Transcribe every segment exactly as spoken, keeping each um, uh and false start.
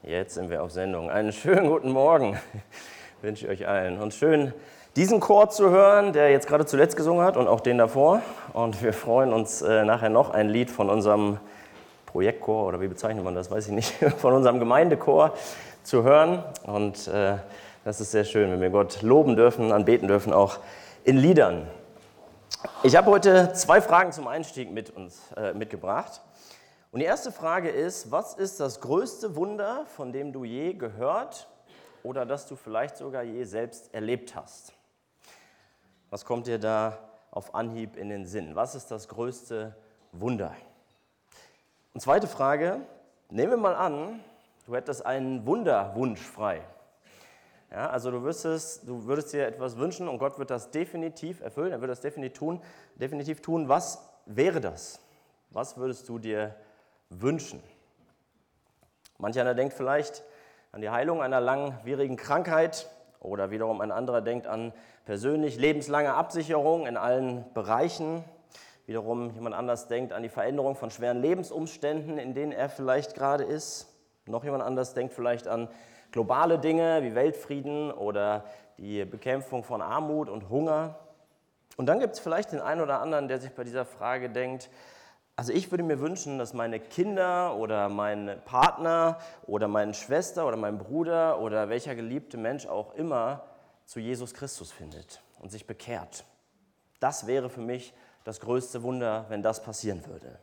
Jetzt sind wir auf Sendung. Einen schönen guten Morgen wünsche ich euch allen. Und schön, diesen Chor zu hören, der jetzt gerade zuletzt gesungen hat und auch den davor. Und wir freuen uns äh, nachher noch ein Lied von unserem Projektchor, oder wie bezeichnet man das, weiß ich nicht, von unserem Gemeindechor zu hören. Und äh, das ist sehr schön, wenn wir Gott loben dürfen, anbeten dürfen, auch in Liedern. Ich habe heute zwei Fragen zum Einstieg mit uns äh, mitgebracht. Und die erste Frage ist, was ist das größte Wunder, von dem du je gehört oder das du vielleicht sogar je selbst erlebt hast? Was kommt dir da auf Anhieb in den Sinn? Was ist das größte Wunder? Und zweite Frage, nehmen wir mal an, du hättest einen Wunderwunsch frei. Ja, also du würdest, du würdest dir etwas wünschen und Gott wird das definitiv erfüllen, er wird das definitiv tun. Definitiv tun. Was wäre das? Was würdest du dir wünschen? Manch einer denkt vielleicht an die Heilung einer langwierigen Krankheit oder wiederum ein anderer denkt an persönlich lebenslange Absicherung in allen Bereichen. Wiederum jemand anders denkt an die Veränderung von schweren Lebensumständen, in denen er vielleicht gerade ist. Noch jemand anders denkt vielleicht an globale Dinge wie Weltfrieden oder die Bekämpfung von Armut und Hunger. Und dann gibt es vielleicht den einen oder anderen, der sich bei dieser Frage denkt, also ich würde mir wünschen, dass meine Kinder oder mein Partner oder meine Schwester oder mein Bruder oder welcher geliebte Mensch auch immer zu Jesus Christus findet und sich bekehrt. Das wäre für mich das größte Wunder, wenn das passieren würde.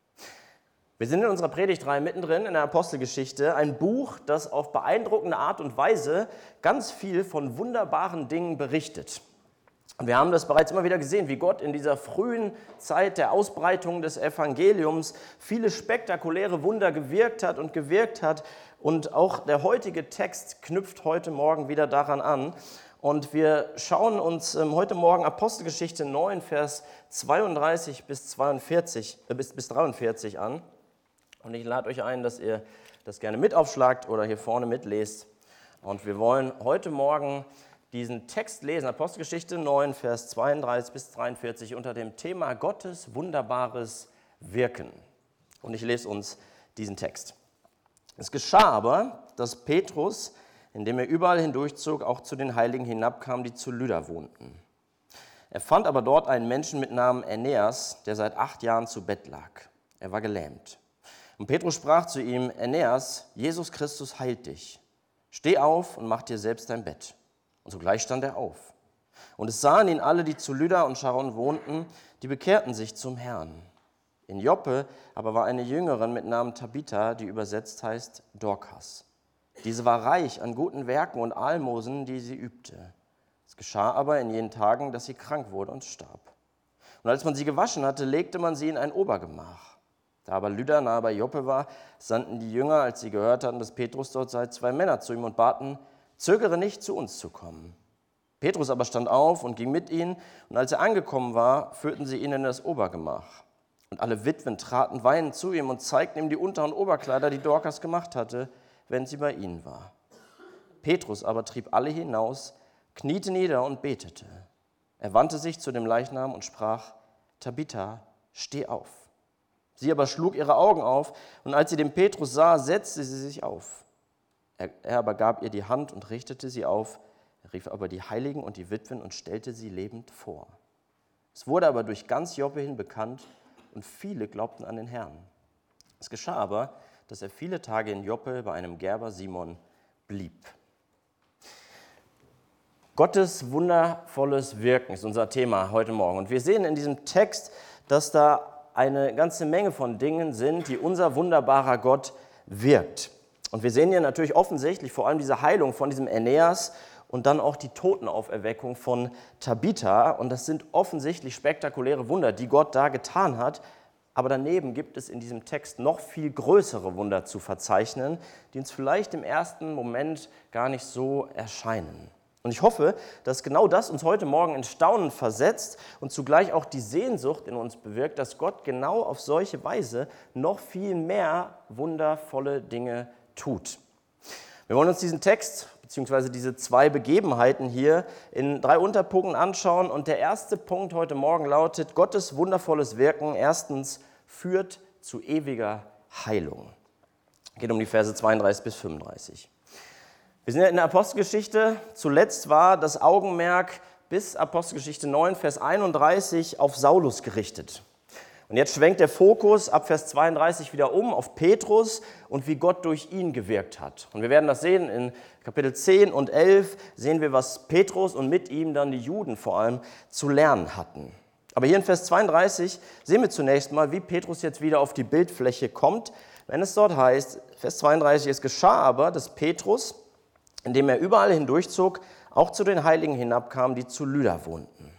Wir sind in unserer Predigtreihe mittendrin in der Apostelgeschichte, ein Buch, das auf beeindruckende Art und Weise ganz viel von wunderbaren Dingen berichtet. Und wir haben das bereits immer wieder gesehen, wie Gott in dieser frühen Zeit der Ausbreitung des Evangeliums viele spektakuläre Wunder gewirkt hat und gewirkt hat. Und auch der heutige Text knüpft heute Morgen wieder daran an. Und wir schauen uns heute Morgen Apostelgeschichte neun, Vers zweiunddreißig bis zweiundvierzig, äh, bis, bis dreiundvierzig an. Und ich lade euch ein, dass ihr das gerne mit aufschlagt oder hier vorne mitlest. Und wir wollen heute Morgen diesen Text lesen, Apostelgeschichte neun, Vers zweiunddreißig bis dreiundvierzig, unter dem Thema Gottes wunderbares Wirken. Und ich lese uns diesen Text. Es geschah aber, dass Petrus, indem er überall hindurchzog, auch zu den Heiligen hinabkam, die zu Lydda wohnten. Er fand aber dort einen Menschen mit Namen Aeneas, der seit acht Jahren zu Bett lag. Er war gelähmt. Und Petrus sprach zu ihm, Aeneas, Jesus Christus heilt dich. Steh auf und mach dir selbst dein Bett. Und sogleich stand er auf. Und es sahen ihn alle, die zu Lydda und Charon wohnten, die bekehrten sich zum Herrn. In Joppe aber war eine Jüngerin mit Namen Tabitha, die übersetzt heißt Dorkas. Diese war reich an guten Werken und Almosen, die sie übte. Es geschah aber in jenen Tagen, dass sie krank wurde und starb. Und als man sie gewaschen hatte, legte man sie in ein Obergemach. Da aber Lydda nahe bei Joppe war, sandten die Jünger, als sie gehört hatten, dass Petrus dort sei, zwei Männer zu ihm und baten, zögere nicht, zu uns zu kommen. Petrus aber stand auf und ging mit ihnen, und als er angekommen war, führten sie ihn in das Obergemach. Und alle Witwen traten weinend zu ihm und zeigten ihm die Unter- und Oberkleider, die Dorkas gemacht hatte, wenn sie bei ihnen war. Petrus aber trieb alle hinaus, kniete nieder und betete. Er wandte sich zu dem Leichnam und sprach, Tabitha, steh auf. Sie aber schlug ihre Augen auf, und als sie den Petrus sah, setzte sie sich auf. Er, er aber gab ihr die Hand und richtete sie auf, er rief aber die Heiligen und die Witwen und stellte sie lebend vor. Es wurde aber durch ganz Joppe hin bekannt, und viele glaubten an den Herrn. Es geschah aber, dass er viele Tage in Joppe bei einem Gerber Simon blieb. Gottes wundervolles Wirken ist unser Thema heute Morgen. Und wir sehen in diesem Text, dass da eine ganze Menge von Dingen sind, die unser wunderbarer Gott wirkt. Und wir sehen hier natürlich offensichtlich vor allem diese Heilung von diesem Aeneas und dann auch die Totenauferweckung von Tabitha. Und das sind offensichtlich spektakuläre Wunder, die Gott da getan hat. Aber daneben gibt es in diesem Text noch viel größere Wunder zu verzeichnen, die uns vielleicht im ersten Moment gar nicht so erscheinen. Und ich hoffe, dass genau das uns heute Morgen in Staunen versetzt und zugleich auch die Sehnsucht in uns bewirkt, dass Gott genau auf solche Weise noch viel mehr wundervolle Dinge tut. Wir wollen uns diesen Text bzw. diese zwei Begebenheiten hier in drei Unterpunkten anschauen. Und der erste Punkt heute Morgen lautet, Gottes wundervolles Wirken erstens führt zu ewiger Heilung. Geht um die Verse zweiunddreißig bis fünfunddreißig. Wir sind ja in der Apostelgeschichte. Zuletzt war das Augenmerk bis Apostelgeschichte neun, Vers einunddreißig auf Saulus gerichtet. Und jetzt schwenkt der Fokus ab Vers zweiunddreißig wieder um auf Petrus und wie Gott durch ihn gewirkt hat. Und wir werden das sehen in Kapitel zehn und elf, sehen wir, was Petrus und mit ihm dann die Juden vor allem zu lernen hatten. Aber hier in Vers zweiunddreißig sehen wir zunächst mal, wie Petrus jetzt wieder auf die Bildfläche kommt, wenn es dort heißt, Vers zweiunddreißig, es geschah aber, dass Petrus, indem er überall hindurchzog, auch zu den Heiligen hinabkam, die zu Lydda wohnten.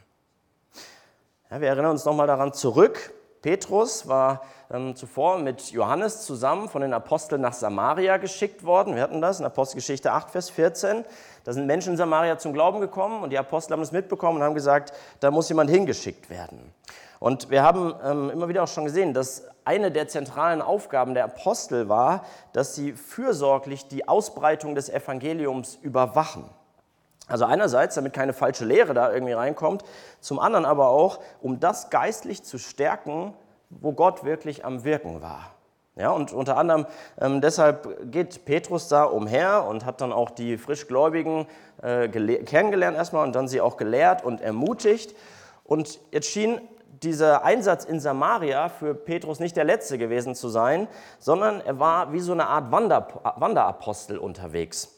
Ja, wir erinnern uns nochmal daran zurück. Petrus war ähm, zuvor mit Johannes zusammen von den Aposteln nach Samaria geschickt worden. Wir hatten das in Apostelgeschichte acht, Vers vierzehn. Da sind Menschen in Samaria zum Glauben gekommen und die Apostel haben es mitbekommen und haben gesagt, da muss jemand hingeschickt werden. Und wir haben ähm, immer wieder auch schon gesehen, dass eine der zentralen Aufgaben der Apostel war, dass sie fürsorglich die Ausbreitung des Evangeliums überwachen. Also einerseits, damit keine falsche Lehre da irgendwie reinkommt, zum anderen aber auch, um das geistlich zu stärken, wo Gott wirklich am Wirken war. Ja, und unter anderem ähm, deshalb geht Petrus da umher und hat dann auch die Frischgläubigen äh, gele- kennengelernt erstmal und dann sie auch gelehrt und ermutigt. Und jetzt schien dieser Einsatz in Samaria für Petrus nicht der letzte gewesen zu sein, sondern er war wie so eine Art Wander- Wanderapostel unterwegs.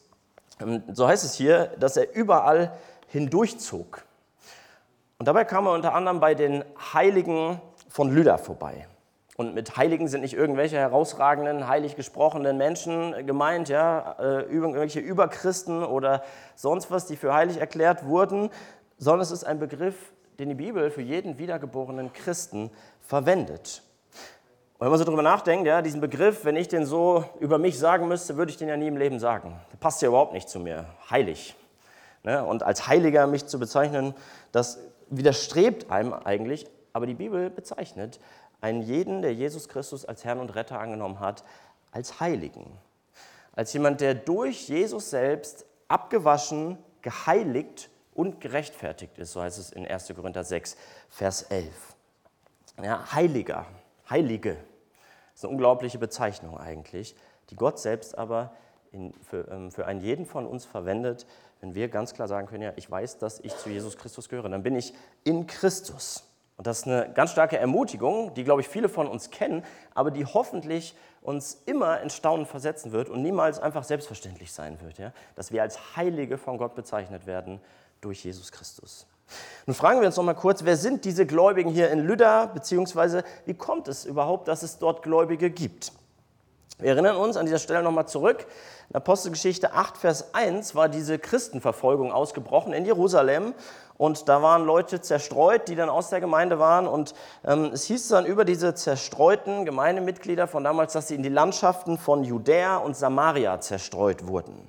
So heißt es hier, dass er überall hindurchzog. Und dabei kam er unter anderem bei den Heiligen von Lydda vorbei. Und mit Heiligen sind nicht irgendwelche herausragenden, heilig gesprochenen Menschen gemeint, ja, irgendwelche Überchristen oder sonst was, die für heilig erklärt wurden, sondern es ist ein Begriff, den die Bibel für jeden wiedergeborenen Christen verwendet. Und wenn man so drüber nachdenkt, ja, diesen Begriff, wenn ich den so über mich sagen müsste, würde ich den ja nie im Leben sagen. Der passt ja überhaupt nicht zu mir. Heilig. Ne? Und als Heiliger mich zu bezeichnen, das widerstrebt einem eigentlich. Aber die Bibel bezeichnet einen jeden, der Jesus Christus als Herrn und Retter angenommen hat, als Heiligen. Als jemand, der durch Jesus selbst abgewaschen, geheiligt und gerechtfertigt ist. So heißt es in erster Korinther sechs, Vers elf. Ja, Heiliger. Heilige. Das ist eine unglaubliche Bezeichnung eigentlich, die Gott selbst aber in, für, ähm, für einen jeden von uns verwendet, wenn wir ganz klar sagen können, ja, ich weiß, dass ich zu Jesus Christus gehöre, dann bin ich in Christus. Und das ist eine ganz starke Ermutigung, die, glaube ich, viele von uns kennen, aber die hoffentlich uns immer in Staunen versetzen wird und niemals einfach selbstverständlich sein wird, ja? Dass wir als Heilige von Gott bezeichnet werden durch Jesus Christus. Nun fragen wir uns noch mal kurz, wer sind diese Gläubigen hier in Lydda, beziehungsweise wie kommt es überhaupt, dass es dort Gläubige gibt? Wir erinnern uns an dieser Stelle noch mal zurück. In Apostelgeschichte acht, Vers eins war diese Christenverfolgung ausgebrochen in Jerusalem und da waren Leute zerstreut, die dann aus der Gemeinde waren und ähm, es hieß dann über diese zerstreuten Gemeindemitglieder von damals, dass sie in die Landschaften von Judäa und Samaria zerstreut wurden.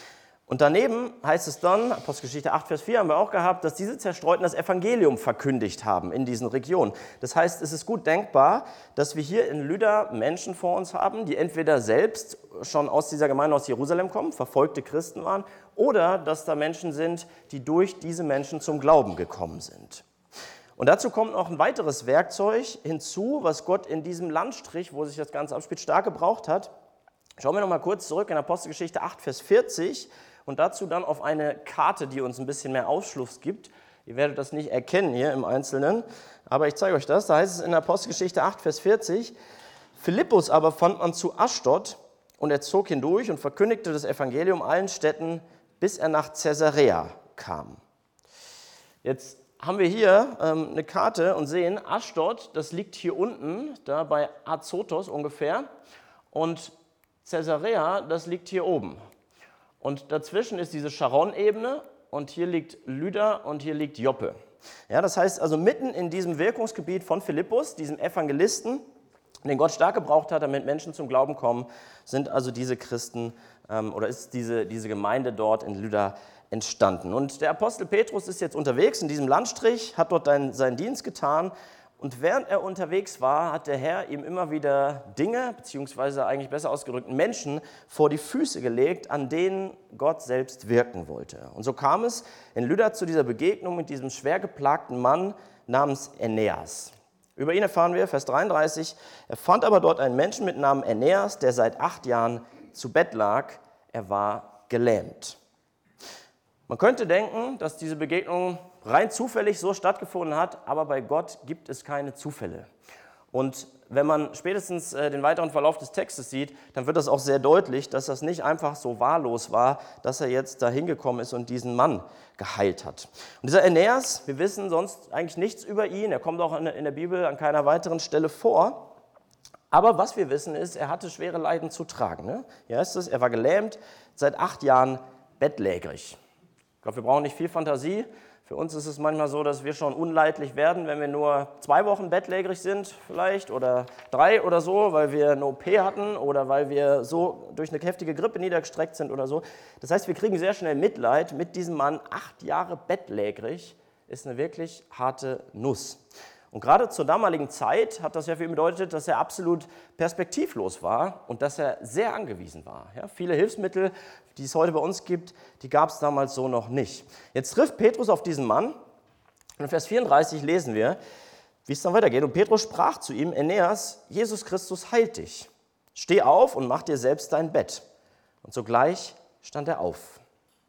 Und daneben heißt es dann, Apostelgeschichte acht, Vers vier haben wir auch gehabt, dass diese Zerstreuten das Evangelium verkündigt haben in diesen Regionen. Das heißt, es ist gut denkbar, dass wir hier in Lydda Menschen vor uns haben, die entweder selbst schon aus dieser Gemeinde aus Jerusalem kommen, verfolgte Christen waren, oder dass da Menschen sind, die durch diese Menschen zum Glauben gekommen sind. Und dazu kommt noch ein weiteres Werkzeug hinzu, was Gott in diesem Landstrich, wo sich das Ganze abspielt, stark gebraucht hat. Schauen wir noch mal kurz zurück in Apostelgeschichte acht, Vers vierzig. Und dazu dann auf eine Karte, die uns ein bisschen mehr Aufschluss gibt. Ihr werdet das nicht erkennen hier im Einzelnen, aber ich zeige euch das. Da heißt es in Apostelgeschichte acht, Vers vierzig, Philippus aber fand man zu Aschdod und er zog hindurch und verkündigte das Evangelium allen Städten, bis er nach Caesarea kam. Jetzt haben wir hier ähm, eine Karte und sehen, Aschdod, das liegt hier unten, da bei Azotos ungefähr, und Caesarea, das liegt hier oben. Und dazwischen ist diese Sharon-Ebene und hier liegt Lydda und hier liegt Joppe. Ja, das heißt also mitten in diesem Wirkungsgebiet von Philippus, diesem Evangelisten, den Gott stark gebraucht hat, damit Menschen zum Glauben kommen, sind also diese Christen ähm, oder ist diese, diese Gemeinde dort in Lydda entstanden. Und der Apostel Petrus ist jetzt unterwegs in diesem Landstrich, hat dort einen, seinen Dienst getan. Und während er unterwegs war, hat der Herr ihm immer wieder Dinge, beziehungsweise eigentlich besser ausgedrückt Menschen, vor die Füße gelegt, an denen Gott selbst wirken wollte. Und so kam es in Lydda zu dieser Begegnung mit diesem schwer geplagten Mann namens Aeneas. Über ihn erfahren wir, Vers dreiunddreißig, er fand aber dort einen Menschen mit Namen Aeneas, der seit acht Jahren zu Bett lag. Er war gelähmt. Man könnte denken, dass diese Begegnung rein zufällig so stattgefunden hat, aber bei Gott gibt es keine Zufälle. Und wenn man spätestens den weiteren Verlauf des Textes sieht, dann wird das auch sehr deutlich, dass das nicht einfach so wahllos war, dass er jetzt da hingekommen ist und diesen Mann geheilt hat. Und dieser Aeneas, wir wissen sonst eigentlich nichts über ihn, er kommt auch in der Bibel an keiner weiteren Stelle vor. Aber was wir wissen ist, er hatte schwere Leiden zu tragen. Ne? Hier heißt es, er war gelähmt, seit acht Jahren bettlägerig. Ich glaube, wir brauchen nicht viel Fantasie. Für uns ist es manchmal so, dass wir schon unleidlich werden, wenn wir nur zwei Wochen bettlägerig sind vielleicht oder drei oder so, weil wir eine O P hatten oder weil wir so durch eine heftige Grippe niedergestreckt sind oder so. Das heißt, wir kriegen sehr schnell Mitleid mit diesem Mann. Acht Jahre bettlägerig ist eine wirklich harte Nuss. Und gerade zur damaligen Zeit hat das ja für ihn bedeutet, dass er absolut perspektivlos war und dass er sehr angewiesen war. Ja, viele Hilfsmittel, die es heute bei uns gibt, die gab es damals so noch nicht. Jetzt trifft Petrus auf diesen Mann und in Vers vierunddreißig lesen wir, wie es dann weitergeht. Und Petrus sprach zu ihm, Aeneas, Jesus Christus heilt dich. Steh auf und mach dir selbst dein Bett. Und sogleich stand er auf.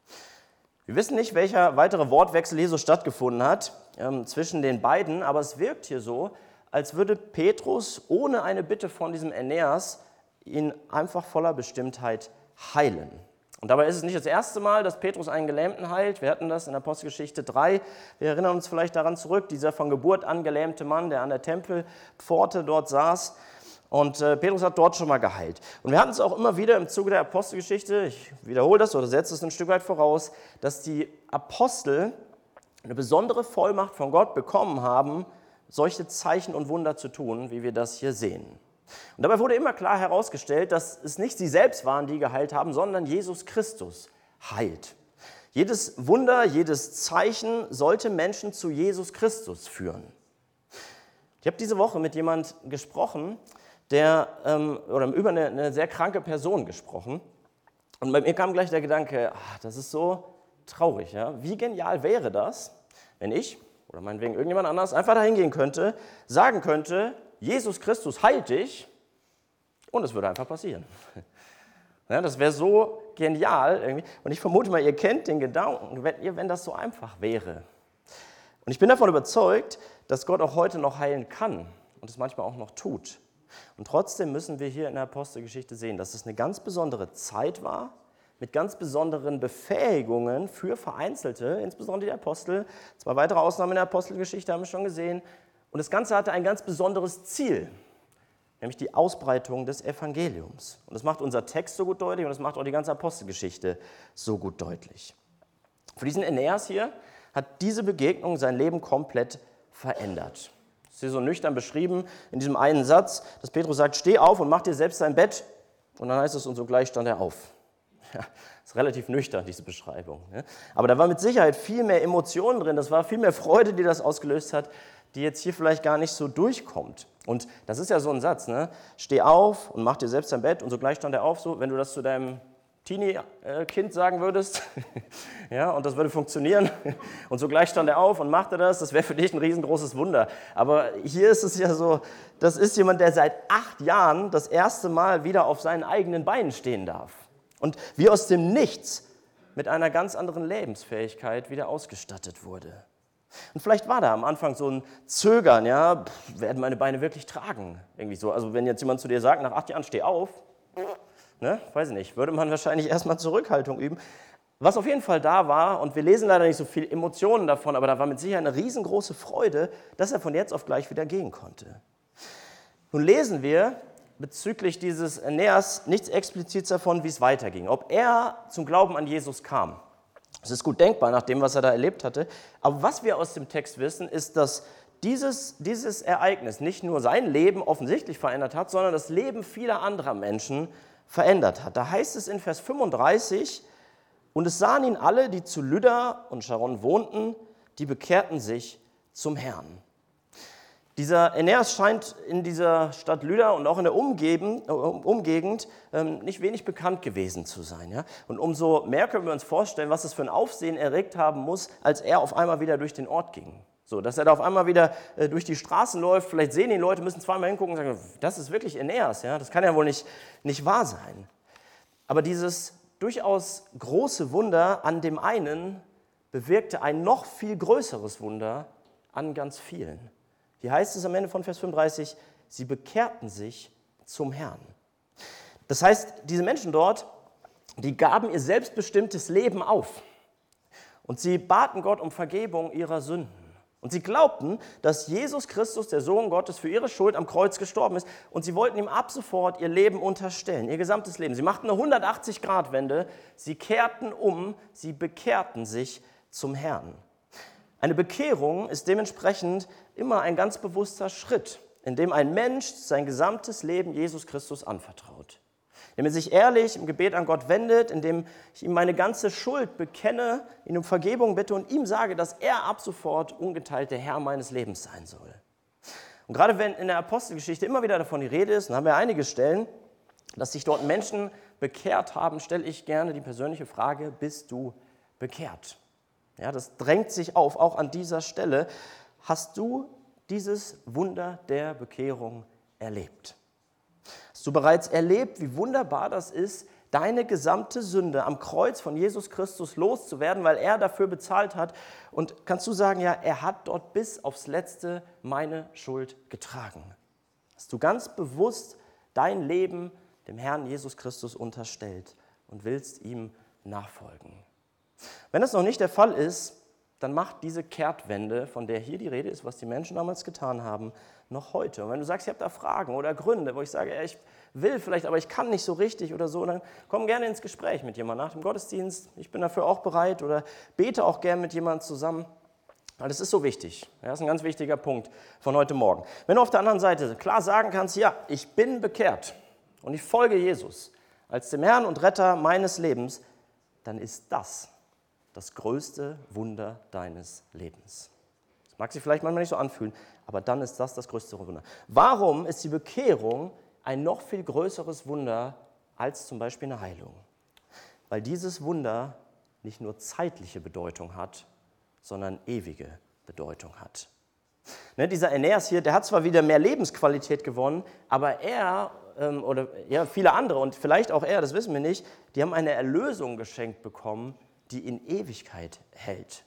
Wir wissen nicht, welcher weitere Wortwechsel hier so stattgefunden hat ähm, zwischen den beiden, aber es wirkt hier so, als würde Petrus ohne eine Bitte von diesem Aeneas ihn einfach voller Bestimmtheit heilen. Und dabei ist es nicht das erste Mal, dass Petrus einen Gelähmten heilt. Wir hatten das in Apostelgeschichte drei. Wir erinnern uns vielleicht daran zurück, dieser von Geburt an gelähmte Mann, der an der Tempelpforte dort saß. Und äh, Petrus hat dort schon mal geheilt. Und wir hatten es auch immer wieder im Zuge der Apostelgeschichte, ich wiederhole das oder setze es ein Stück weit voraus, dass die Apostel eine besondere Vollmacht von Gott bekommen haben, solche Zeichen und Wunder zu tun, wie wir das hier sehen. Und dabei wurde immer klar herausgestellt, dass es nicht sie selbst waren, die geheilt haben, sondern Jesus Christus heilt. Jedes Wunder, jedes Zeichen sollte Menschen zu Jesus Christus führen. Ich habe diese Woche mit jemandem gesprochen, der, ähm, oder über eine, eine sehr kranke Person gesprochen. Und bei mir kam gleich der Gedanke, ach, das ist so traurig. Ja? Wie genial wäre das, wenn ich oder meinetwegen irgendjemand anders einfach dahin gehen könnte, sagen könnte, Jesus Christus heilt dich und es würde einfach passieren. Ja, das wäre so genial irgendwie. Und ich vermute mal, ihr kennt den Gedanken, wenn, wenn das so einfach wäre. Und ich bin davon überzeugt, dass Gott auch heute noch heilen kann und es manchmal auch noch tut. Und trotzdem müssen wir hier in der Apostelgeschichte sehen, dass es eine ganz besondere Zeit war, mit ganz besonderen Befähigungen für Vereinzelte, insbesondere die Apostel. Zwei weitere Ausnahmen in der Apostelgeschichte haben wir schon gesehen. Und das Ganze hatte ein ganz besonderes Ziel, nämlich die Ausbreitung des Evangeliums. Und das macht unser Text so gut deutlich und das macht auch die ganze Apostelgeschichte so gut deutlich. Für diesen Aeneas hier hat diese Begegnung sein Leben komplett verändert. Das ist hier so nüchtern beschrieben in diesem einen Satz, dass Petrus sagt, steh auf und mach dir selbst dein Bett. Und dann heißt es, und sogleich stand er auf. Ja, das ist relativ nüchtern, diese Beschreibung. Aber da war mit Sicherheit viel mehr Emotionen drin, das war viel mehr Freude, die das ausgelöst hat, die jetzt hier vielleicht gar nicht so durchkommt. Und das ist ja so ein Satz, ne? Steh auf und mach dir selbst dein Bett und sogleich stand er auf. So, wenn du das zu deinem Teenie-Kind sagen würdest, ja, und das würde funktionieren, und sogleich stand er auf und machte das, das wäre für dich ein riesengroßes Wunder. Aber hier ist es ja so, das ist jemand, der seit acht Jahren das erste Mal wieder auf seinen eigenen Beinen stehen darf. Und wie aus dem Nichts mit einer ganz anderen Lebensfähigkeit wieder ausgestattet wurde. Und vielleicht war da am Anfang so ein Zögern, ja, pff, werden meine Beine wirklich tragen? Irgendwie so. Also wenn jetzt jemand zu dir sagt, nach acht Jahren steh auf, ne, weiß ich nicht, würde man wahrscheinlich erstmal Zurückhaltung üben. Was auf jeden Fall da war, und wir lesen leider nicht so viele Emotionen davon, aber da war mit Sicherheit eine riesengroße Freude, dass er von jetzt auf gleich wieder gehen konnte. Nun lesen wir bezüglich dieses Aeneas nichts explizit davon, wie es weiterging, ob er zum Glauben an Jesus kam. Das ist gut denkbar, nach dem, was er da erlebt hatte. Aber was wir aus dem Text wissen, ist, dass dieses, dieses Ereignis nicht nur sein Leben offensichtlich verändert hat, sondern das Leben vieler anderer Menschen verändert hat. Da heißt es in Vers fünfunddreißig, und es sahen ihn alle, die zu Lydda und Charon wohnten, die bekehrten sich zum Herrn. Dieser Aeneas scheint in dieser Stadt Lydda und auch in der Umgeben, äh, Umgegend ähm, nicht wenig bekannt gewesen zu sein. Ja? Und umso mehr können wir uns vorstellen, was es für ein Aufsehen erregt haben muss, als er auf einmal wieder durch den Ort ging. So, dass er da auf einmal wieder äh, durch die Straßen läuft, vielleicht sehen ihn Leute, müssen zweimal hingucken und sagen, das ist wirklich Aeneas, ja? Das kann ja wohl nicht, nicht wahr sein. Aber dieses durchaus große Wunder an dem einen bewirkte ein noch viel größeres Wunder an ganz vielen. Hier heißt es am Ende von Vers fünfunddreißig, sie bekehrten sich zum Herrn. Das heißt, diese Menschen dort, die gaben ihr selbstbestimmtes Leben auf und sie baten Gott um Vergebung ihrer Sünden. Und sie glaubten, dass Jesus Christus, der Sohn Gottes, für ihre Schuld am Kreuz gestorben ist und sie wollten ihm ab sofort ihr Leben unterstellen, ihr gesamtes Leben. Sie machten eine hundertachtzig-Grad-Wende, sie kehrten um, sie bekehrten sich zum Herrn. Eine Bekehrung ist dementsprechend immer ein ganz bewusster Schritt, in dem ein Mensch sein gesamtes Leben Jesus Christus anvertraut. Indem er sich ehrlich im Gebet an Gott wendet, indem ich ihm meine ganze Schuld bekenne, ihn um Vergebung bitte und ihm sage, dass er ab sofort ungeteilt der Herr meines Lebens sein soll. Und gerade wenn in der Apostelgeschichte immer wieder davon die Rede ist, dann haben wir einige Stellen, dass sich dort Menschen bekehrt haben, stelle ich gerne die persönliche Frage, bist du bekehrt? Ja, das drängt sich auf, auch an dieser Stelle. Hast du dieses Wunder der Bekehrung erlebt? Hast du bereits erlebt, wie wunderbar das ist, deine gesamte Sünde am Kreuz von Jesus Christus loszuwerden, weil er dafür bezahlt hat? Und kannst du sagen, ja, er hat dort bis aufs Letzte meine Schuld getragen? Hast du ganz bewusst dein Leben dem Herrn Jesus Christus unterstellt und willst ihm nachfolgen? Wenn das noch nicht der Fall ist, dann macht diese Kehrtwende, von der hier die Rede ist, was die Menschen damals getan haben, noch heute. Und wenn du sagst, ich habe da Fragen oder Gründe, wo ich sage, ja, ich will vielleicht, aber ich kann nicht so richtig oder so, dann komm gerne ins Gespräch mit jemandem nach dem Gottesdienst. Ich bin dafür auch bereit oder bete auch gerne mit jemandem zusammen, weil das ist so wichtig. Ja, das ist ein ganz wichtiger Punkt von heute Morgen. Wenn du auf der anderen Seite klar sagen kannst, ja, ich bin bekehrt und ich folge Jesus als dem Herrn und Retter meines Lebens, dann ist das das größte Wunder deines Lebens. Das mag sich vielleicht manchmal nicht so anfühlen, aber dann ist das das größte Wunder. Warum ist die Bekehrung ein noch viel größeres Wunder als zum Beispiel eine Heilung? Weil dieses Wunder nicht nur zeitliche Bedeutung hat, sondern ewige Bedeutung hat. Ne, dieser Aeneas hier, der hat zwar wieder mehr Lebensqualität gewonnen, aber er ähm, oder ja, viele andere und vielleicht auch er, das wissen wir nicht, die haben eine Erlösung geschenkt bekommen, die in Ewigkeit hält.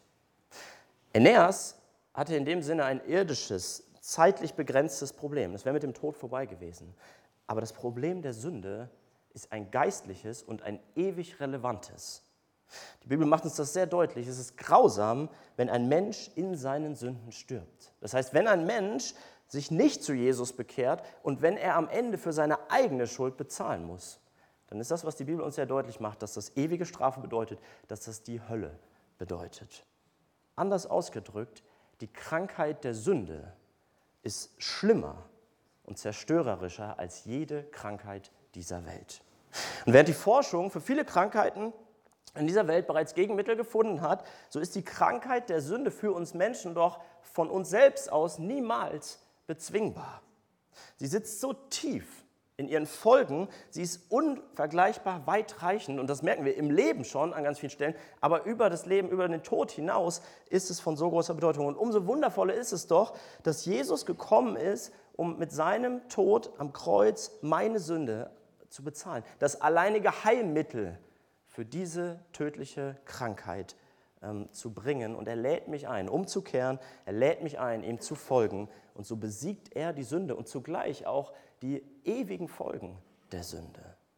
Aeneas hatte in dem Sinne ein irdisches, zeitlich begrenztes Problem. Das wäre mit dem Tod vorbei gewesen. Aber das Problem der Sünde ist ein geistliches und ein ewig relevantes. Die Bibel macht uns das sehr deutlich. Es ist grausam, wenn ein Mensch in seinen Sünden stirbt. Das heißt, wenn ein Mensch sich nicht zu Jesus bekehrt und wenn er am Ende für seine eigene Schuld bezahlen muss, dann ist das, was die Bibel uns sehr deutlich macht, dass das ewige Strafe bedeutet, dass das die Hölle bedeutet. Anders ausgedrückt, die Krankheit der Sünde ist schlimmer und zerstörerischer als jede Krankheit dieser Welt. Und während die Forschung für viele Krankheiten in dieser Welt bereits Gegenmittel gefunden hat, so ist die Krankheit der Sünde für uns Menschen doch von uns selbst aus niemals bezwingbar. Sie sitzt so tief in ihren Folgen, sie ist unvergleichbar weitreichend und das merken wir im Leben schon an ganz vielen Stellen, aber über das Leben, über den Tod hinaus ist es von so großer Bedeutung. Und umso wundervoller ist es doch, dass Jesus gekommen ist, um mit seinem Tod am Kreuz meine Sünde zu bezahlen. Das alleinige Heilmittel für diese tödliche Krankheit ähm, zu bringen. Und er lädt mich ein, umzukehren, er lädt mich ein, ihm zu folgen. Und so besiegt er die Sünde und zugleich auch die ewigen Folgen der Sünde.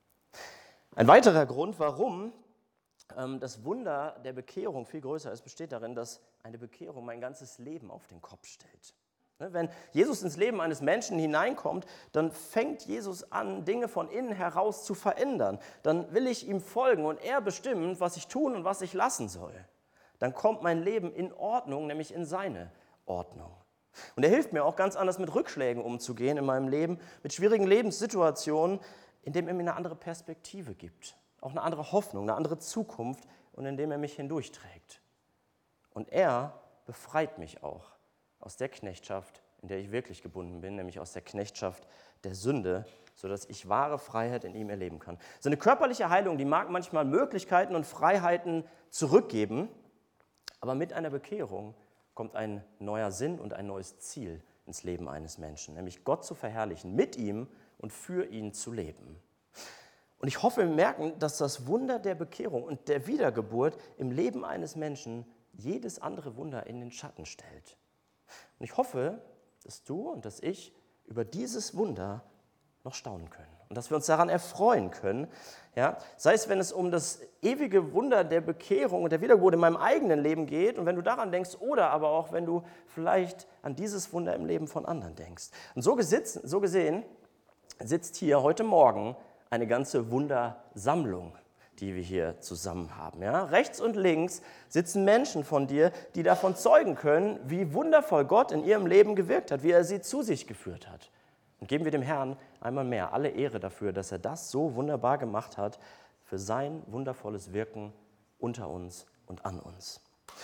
Ein weiterer Grund, warum ähm, das Wunder der Bekehrung viel größer ist, besteht darin, dass eine Bekehrung mein ganzes Leben auf den Kopf stellt. Wenn Jesus ins Leben eines Menschen hineinkommt, dann fängt Jesus an, Dinge von innen heraus zu verändern. Dann will ich ihm folgen und er bestimmt, was ich tun und was ich lassen soll. Dann kommt mein Leben in Ordnung, nämlich in seine Ordnung. Und er hilft mir auch ganz anders mit Rückschlägen umzugehen in meinem Leben, mit schwierigen Lebenssituationen, indem er mir eine andere Perspektive gibt, auch eine andere Hoffnung, eine andere Zukunft und indem er mich hindurchträgt. Und er befreit mich auch aus der Knechtschaft, in der ich wirklich gebunden bin, nämlich aus der Knechtschaft der Sünde, sodass ich wahre Freiheit in ihm erleben kann. So eine körperliche Heilung, die mag manchmal Möglichkeiten und Freiheiten zurückgeben, aber mit einer Bekehrung kommt ein neuer Sinn und ein neues Ziel ins Leben eines Menschen, nämlich Gott zu verherrlichen, mit ihm und für ihn zu leben. Und ich hoffe, wir merken, dass das Wunder der Bekehrung und der Wiedergeburt im Leben eines Menschen jedes andere Wunder in den Schatten stellt. Und ich hoffe, dass du und dass ich über dieses Wunder noch staunen können und dass wir uns daran erfreuen können. Ja? Sei es, wenn es um das ewige Wunder der Bekehrung und der Wiedergeburt in meinem eigenen Leben geht und wenn du daran denkst oder aber auch, wenn du vielleicht an dieses Wunder im Leben von anderen denkst. Und so, gesitzt, so gesehen sitzt hier heute Morgen eine ganze Wundersammlung, die wir hier zusammen haben. Ja? Rechts und links sitzen Menschen von dir, die davon zeugen können, wie wundervoll Gott in ihrem Leben gewirkt hat, wie er sie zu sich geführt hat. Und geben wir dem Herrn einmal mehr alle Ehre dafür, dass er das so wunderbar gemacht hat, für sein wundervolles Wirken unter uns und an uns.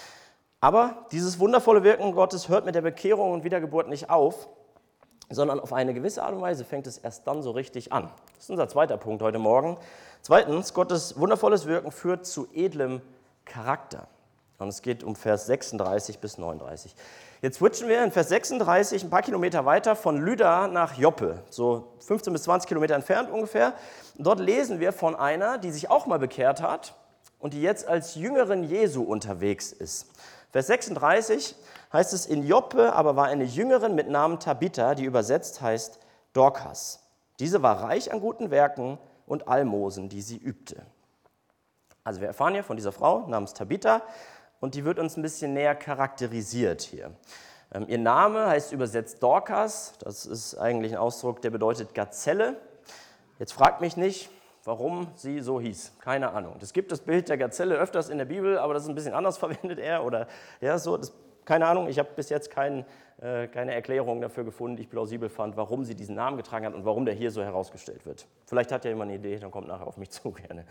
Aber dieses wundervolle Wirken Gottes hört mit der Bekehrung und Wiedergeburt nicht auf, sondern auf eine gewisse Art und Weise fängt es erst dann so richtig an. Das ist unser zweiter Punkt heute Morgen. Zweitens, Gottes wundervolles Wirken führt zu edlem Charakter. Und es geht um Vers sechsunddreißig bis neununddreißig. Jetzt switchen wir in Vers sechsunddreißig ein paar Kilometer weiter von Lydda nach Joppe, so fünfzehn bis zwanzig Kilometer entfernt ungefähr. Und dort lesen wir von einer, die sich auch mal bekehrt hat und die jetzt als Jüngerin Jesu unterwegs ist. Vers sechsunddreißig heißt es, in Joppe aber war eine Jüngerin mit Namen Tabitha, die übersetzt heißt Dorkas. Diese war reich an guten Werken und Almosen, die sie übte. Also wir erfahren hier von dieser Frau namens Tabitha und die wird uns ein bisschen näher charakterisiert hier. Ähm, ihr Name heißt übersetzt Dorkas, das ist eigentlich ein Ausdruck, der bedeutet Gazelle. Jetzt fragt mich nicht, warum sie so hieß, keine Ahnung. Es gibt das Bild der Gazelle öfters in der Bibel, aber das ist ein bisschen anders verwendet eher oder ja so, das, keine Ahnung, ich habe bis jetzt kein, äh, keine Erklärung dafür gefunden, die ich plausibel fand, warum sie diesen Namen getragen hat und warum der hier so herausgestellt wird. Vielleicht hat ja jemand eine Idee, dann kommt nachher auf mich zu gerne.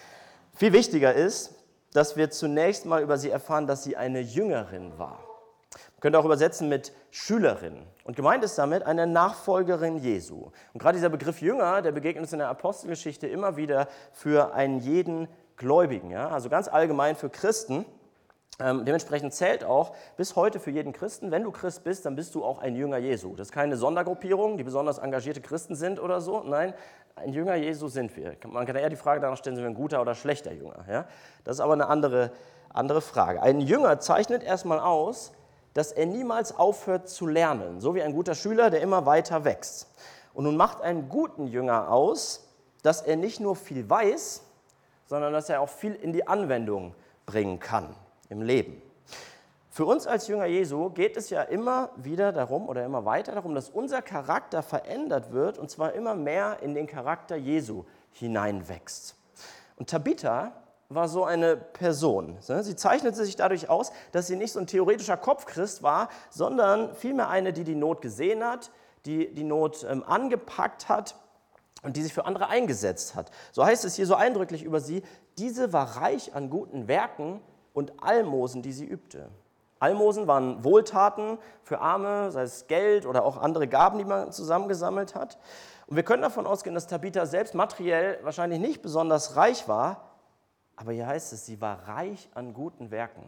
Viel wichtiger ist, dass wir zunächst mal über sie erfahren, dass sie eine Jüngerin war. Man könnte auch übersetzen mit Schülerin. Und gemeint ist damit eine Nachfolgerin Jesu. Und gerade dieser Begriff Jünger, der begegnet uns in der Apostelgeschichte immer wieder für einen jeden Gläubigen. Ja? Also ganz allgemein für Christen. Ähm, dementsprechend zählt auch bis heute für jeden Christen, wenn du Christ bist, dann bist du auch ein Jünger Jesu. Das ist keine Sondergruppierung, die besonders engagierte Christen sind oder so. Nein, ein Jünger Jesu sind wir. Man kann eher die Frage danach stellen, sind wir ein guter oder schlechter Jünger. Ja? Das ist aber eine andere, andere Frage. Ein Jünger zeichnet erstmal aus, dass er niemals aufhört zu lernen, so wie ein guter Schüler, der immer weiter wächst. Und nun macht einen guten Jünger aus, dass er nicht nur viel weiß, sondern dass er auch viel in die Anwendung bringen kann im Leben. Für uns als Jünger Jesu geht es ja immer wieder darum oder immer weiter darum, dass unser Charakter verändert wird und zwar immer mehr in den Charakter Jesu hineinwächst. Und Tabitha war so eine Person. Sie zeichnete sich dadurch aus, dass sie nicht so ein theoretischer Kopfchrist war, sondern vielmehr eine, die die Not gesehen hat, die die Not ähm, angepackt hat und die sich für andere eingesetzt hat. So heißt es hier so eindrücklich über sie, diese war reich an guten Werken und Almosen, die sie übte. Almosen waren Wohltaten für Arme, sei es Geld oder auch andere Gaben, die man zusammengesammelt hat. Und wir können davon ausgehen, dass Tabitha selbst materiell wahrscheinlich nicht besonders reich war, aber hier heißt es, sie war reich an guten Werken.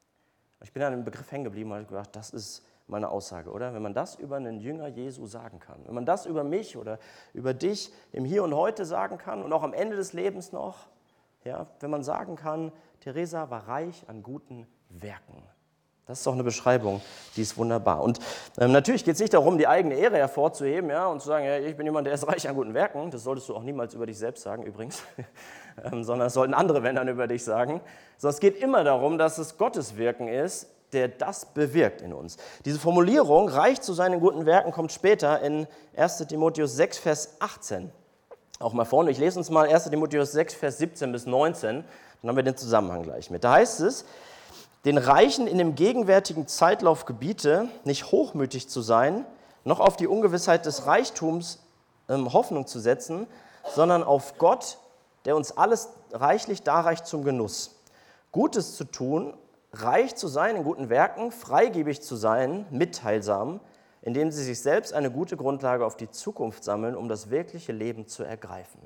Ich bin an dem Begriff hängen geblieben und habe gedacht, das ist meine Aussage, oder? Wenn man das über einen Jünger Jesu sagen kann, wenn man das über mich oder über dich im Hier und Heute sagen kann und auch am Ende des Lebens noch, ja, wenn man sagen kann, Theresa war reich an guten Werken. Das ist doch eine Beschreibung, die ist wunderbar. Und ähm, natürlich geht es nicht darum, die eigene Ehre hervorzuheben, ja, und zu sagen, ja, ich bin jemand, der ist reich an guten Werken. Das solltest du auch niemals über dich selbst sagen, übrigens. ähm, sondern das sollten andere, wenn dann, über dich sagen. Sondern es geht immer darum, dass es Gottes Wirken ist, der das bewirkt in uns. Diese Formulierung, reich zu seinen guten Werken, kommt später in erster Timotheus sechs, Vers achtzehn. Auch mal vorne, ich lese uns mal erster Timotheus sechs, Vers siebzehn bis neunzehn. Dann haben wir den Zusammenhang gleich mit. Da heißt es, den Reichen in dem gegenwärtigen Zeitlauf gebiete, nicht hochmütig zu sein, noch auf die Ungewissheit des Reichtums ähm, Hoffnung zu setzen, sondern auf Gott, der uns alles reichlich darreicht zum Genuss. Gutes zu tun, reich zu sein in guten Werken, freigebig zu sein, mitteilsam, indem sie sich selbst eine gute Grundlage auf die Zukunft sammeln, um das wirkliche Leben zu ergreifen.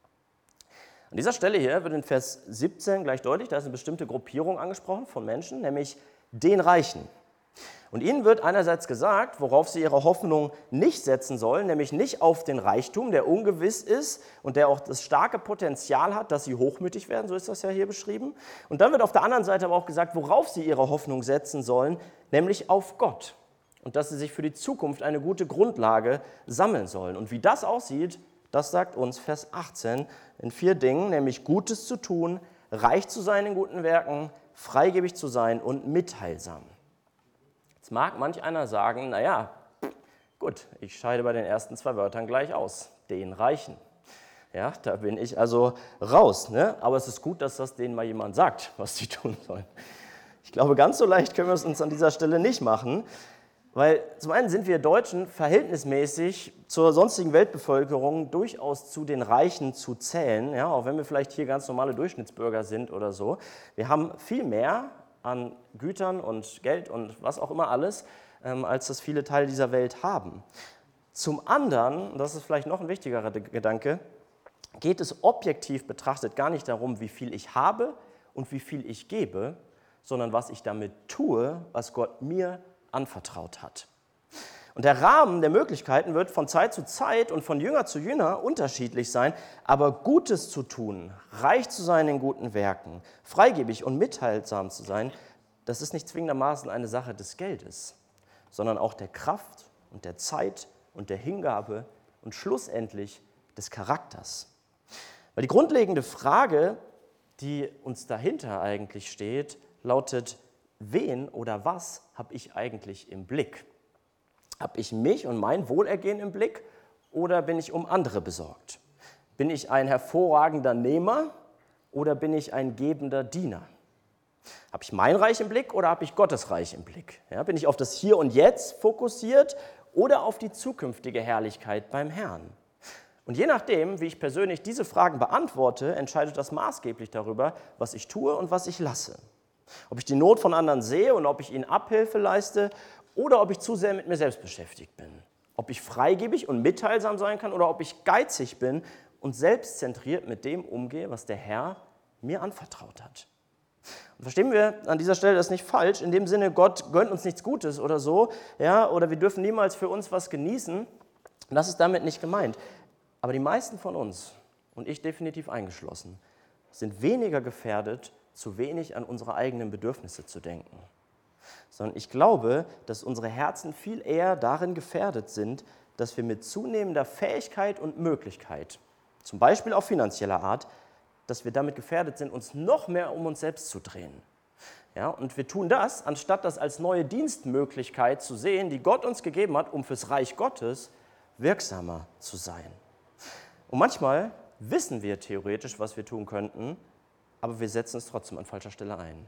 An dieser Stelle hier wird in Vers siebzehn gleich deutlich, da ist eine bestimmte Gruppierung angesprochen von Menschen, nämlich den Reichen. Und ihnen wird einerseits gesagt, worauf sie ihre Hoffnung nicht setzen sollen, nämlich nicht auf den Reichtum, der ungewiss ist und der auch das starke Potenzial hat, dass sie hochmütig werden, so ist das ja hier beschrieben. Und dann wird auf der anderen Seite aber auch gesagt, worauf sie ihre Hoffnung setzen sollen, nämlich auf Gott. Und dass sie sich für die Zukunft eine gute Grundlage sammeln sollen. Und wie das aussieht, das sagt uns Vers achtzehn in vier Dingen, nämlich Gutes zu tun, reich zu sein in guten Werken, freigebig zu sein und mitteilsam. Jetzt mag manch einer sagen, naja, gut, ich scheide bei den ersten zwei Wörtern gleich aus, den Reichen. Ja, da bin ich also raus. Ne? Aber es ist gut, dass das denen mal jemand sagt, was sie tun sollen. Ich glaube, ganz so leicht können wir es uns an dieser Stelle nicht machen. Weil zum einen sind wir Deutschen verhältnismäßig zur sonstigen Weltbevölkerung durchaus zu den Reichen zu zählen, ja, auch wenn wir vielleicht hier ganz normale Durchschnittsbürger sind oder so. Wir haben viel mehr an Gütern und Geld und was auch immer alles, ähm, als das viele Teile dieser Welt haben. Zum anderen, und das ist vielleicht noch ein wichtigerer Gedanke, geht es objektiv betrachtet gar nicht darum, wie viel ich habe und wie viel ich gebe, sondern was ich damit tue, was Gott mir anvertraut hat. Und der Rahmen der Möglichkeiten wird von Zeit zu Zeit und von Jünger zu Jünger unterschiedlich sein, aber Gutes zu tun, reich zu sein in guten Werken, freigebig und mitteilsam zu sein, das ist nicht zwingendermaßen eine Sache des Geldes, sondern auch der Kraft und der Zeit und der Hingabe und schlussendlich des Charakters. Weil die grundlegende Frage, die uns dahinter eigentlich steht, lautet: Wen oder was habe ich eigentlich im Blick? Habe ich mich und mein Wohlergehen im Blick oder bin ich um andere besorgt? Bin ich ein hervorragender Nehmer oder bin ich ein gebender Diener? Habe ich mein Reich im Blick oder habe ich Gottes Reich im Blick? Ja, bin ich auf das Hier und Jetzt fokussiert oder auf die zukünftige Herrlichkeit beim Herrn? Und je nachdem, wie ich persönlich diese Fragen beantworte, entscheidet das maßgeblich darüber, was ich tue und was ich lasse. Ob ich die Not von anderen sehe und ob ich ihnen Abhilfe leiste oder ob ich zu sehr mit mir selbst beschäftigt bin. Ob ich freigebig und mitteilsam sein kann oder ob ich geizig bin und selbstzentriert mit dem umgehe, was der Herr mir anvertraut hat. Und verstehen wir an dieser Stelle das nicht falsch, in dem Sinne, Gott gönnt uns nichts Gutes oder so, ja, oder wir dürfen niemals für uns was genießen. Das ist damit nicht gemeint. Aber die meisten von uns, und ich definitiv eingeschlossen, sind weniger gefährdet, zu wenig an unsere eigenen Bedürfnisse zu denken. Sondern ich glaube, dass unsere Herzen viel eher darin gefährdet sind, dass wir mit zunehmender Fähigkeit und Möglichkeit, zum Beispiel auch finanzieller Art, dass wir damit gefährdet sind, uns noch mehr um uns selbst zu drehen. Ja, und wir tun das, anstatt das als neue Dienstmöglichkeit zu sehen, die Gott uns gegeben hat, um fürs Reich Gottes wirksamer zu sein. Und manchmal wissen wir theoretisch, was wir tun könnten, aber wir setzen es trotzdem an falscher Stelle ein.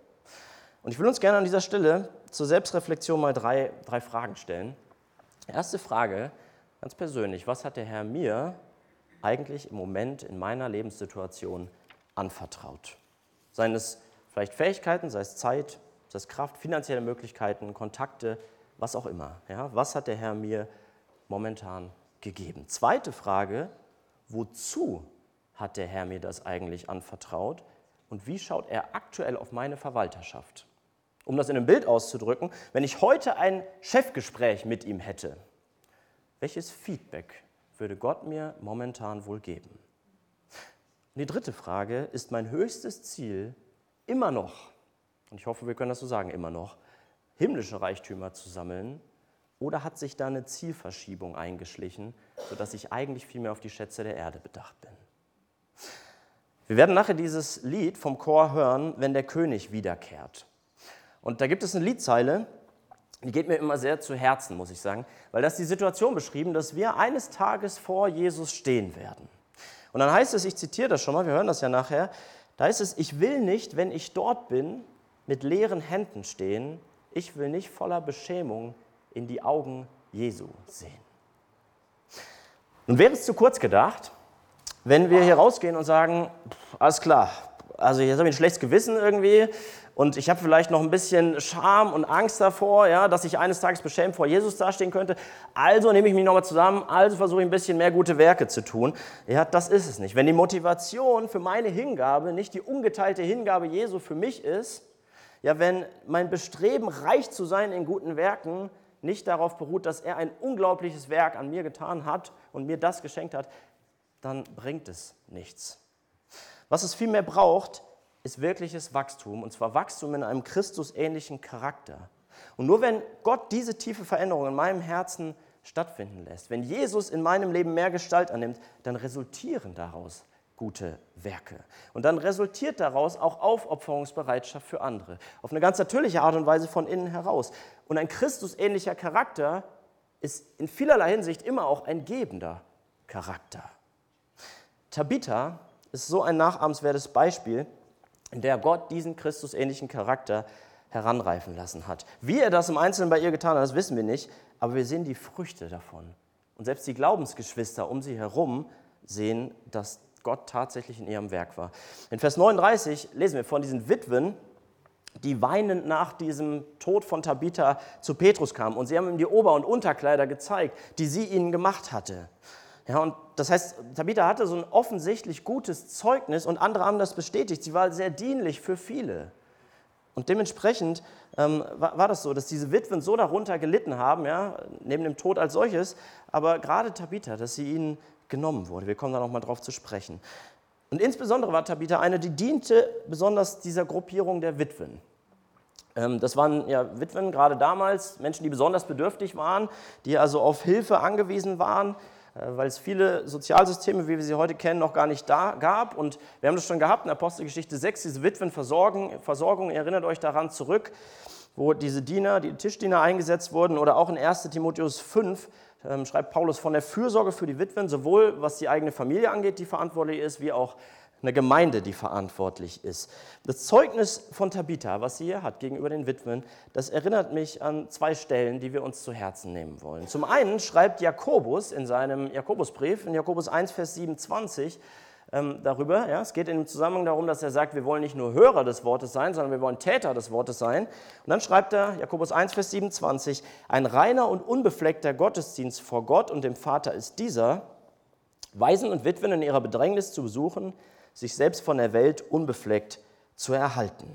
Und ich will uns gerne an dieser Stelle zur Selbstreflexion mal drei, drei Fragen stellen. Erste Frage, ganz persönlich: Was hat der Herr mir eigentlich im Moment in meiner Lebenssituation anvertraut? Seien es vielleicht Fähigkeiten, sei es Zeit, sei es Kraft, finanzielle Möglichkeiten, Kontakte, was auch immer. Ja, was hat der Herr mir momentan gegeben? Zweite Frage: Wozu hat der Herr mir das eigentlich anvertraut und wie schaut er aktuell auf meine Verwalterschaft? Um das in einem Bild auszudrücken, wenn ich heute ein Chefgespräch mit ihm hätte, welches Feedback würde Gott mir momentan wohl geben? Und die dritte Frage: Ist mein höchstes Ziel immer noch, und ich hoffe, wir können das so sagen, immer noch, himmlische Reichtümer zu sammeln, oder hat sich da eine Zielverschiebung eingeschlichen, sodass ich eigentlich viel mehr auf die Schätze der Erde bedacht bin? Wir werden nachher dieses Lied vom Chor hören, wenn der König wiederkehrt. Und da gibt es eine Liedzeile, die geht mir immer sehr zu Herzen, muss ich sagen, weil das die Situation beschrieben, dass wir eines Tages vor Jesus stehen werden. Und dann heißt es, ich zitiere das schon mal, wir hören das ja nachher, da heißt es: Ich will nicht, wenn ich dort bin, mit leeren Händen stehen, ich will nicht voller Beschämung in die Augen Jesu sehen. Nun wäre es zu kurz gedacht, wenn wir hier rausgehen und sagen, pff, alles klar, also jetzt habe ich ein schlechtes Gewissen irgendwie und ich habe vielleicht noch ein bisschen Scham und Angst davor, ja, dass ich eines Tages beschämt vor Jesus dastehen könnte, also nehme ich mich nochmal zusammen, also versuche ich ein bisschen mehr gute Werke zu tun. Ja, das ist es nicht. Wenn die Motivation für meine Hingabe nicht die ungeteilte Hingabe Jesu für mich ist, ja, wenn mein Bestreben, reich zu sein in guten Werken, nicht darauf beruht, dass er ein unglaubliches Werk an mir getan hat und mir das geschenkt hat, dann bringt es nichts. Was es vielmehr braucht, ist wirkliches Wachstum, und zwar Wachstum in einem Christusähnlichen Charakter. Und nur wenn Gott diese tiefe Veränderung in meinem Herzen stattfinden lässt, wenn Jesus in meinem Leben mehr Gestalt annimmt, dann resultieren daraus gute Werke. Und dann resultiert daraus auch Aufopferungsbereitschaft für andere. Auf eine ganz natürliche Art und Weise von innen heraus. Und ein Christusähnlicher Charakter ist in vielerlei Hinsicht immer auch ein gebender Charakter. Tabitha ist so ein nachahmenswertes Beispiel, in der Gott diesen Christusähnlichen Charakter heranreifen lassen hat. Wie er das im Einzelnen bei ihr getan hat, das wissen wir nicht, aber wir sehen die Früchte davon. Und selbst die Glaubensgeschwister um sie herum sehen, dass Gott tatsächlich in ihrem Werk war. In Vers neununddreißig lesen wir von diesen Witwen, die weinend nach diesem Tod von Tabitha zu Petrus kamen. Und sie haben ihm die Ober- und Unterkleider gezeigt, die sie ihnen gemacht hatte. Ja, und das heißt, Tabitha hatte so ein offensichtlich gutes Zeugnis und andere haben das bestätigt. Sie war sehr dienlich für viele. Und dementsprechend ähm, war, war das so, dass diese Witwen so darunter gelitten haben, ja, neben dem Tod als solches, aber gerade Tabitha, dass sie ihnen genommen wurde. Wir kommen da noch mal drauf zu sprechen. Und insbesondere war Tabitha eine, die diente besonders dieser Gruppierung der Witwen. Ähm, das waren ja Witwen, gerade damals, Menschen, die besonders bedürftig waren, die also auf Hilfe angewiesen waren, weil es viele Sozialsysteme, wie wir sie heute kennen, noch gar nicht da gab. Und wir haben das schon gehabt in Apostelgeschichte sechs, diese Witwenversorgung, Versorgung, ihr erinnert euch daran zurück, wo diese Diener, die Tischdiener eingesetzt wurden. Oder auch in erster Timotheus fünf ähm, schreibt Paulus von der Fürsorge für die Witwen, sowohl was die eigene Familie angeht, die verantwortlich ist, wie auch eine Gemeinde, die verantwortlich ist. Das Zeugnis von Tabitha, was sie hier hat gegenüber den Witwen, das erinnert mich an zwei Stellen, die wir uns zu Herzen nehmen wollen. Zum einen schreibt Jakobus in seinem Jakobusbrief, in Jakobus eins, Vers siebenundzwanzig, ähm, darüber, ja, es geht in dem Zusammenhang darum, dass er sagt, wir wollen nicht nur Hörer des Wortes sein, sondern wir wollen Täter des Wortes sein. Und dann schreibt er, Jakobus eins, Vers siebenundzwanzig, ein reiner und unbefleckter Gottesdienst vor Gott und dem Vater ist dieser, Waisen und Witwen in ihrer Bedrängnis zu besuchen, sich selbst von der Welt unbefleckt zu erhalten.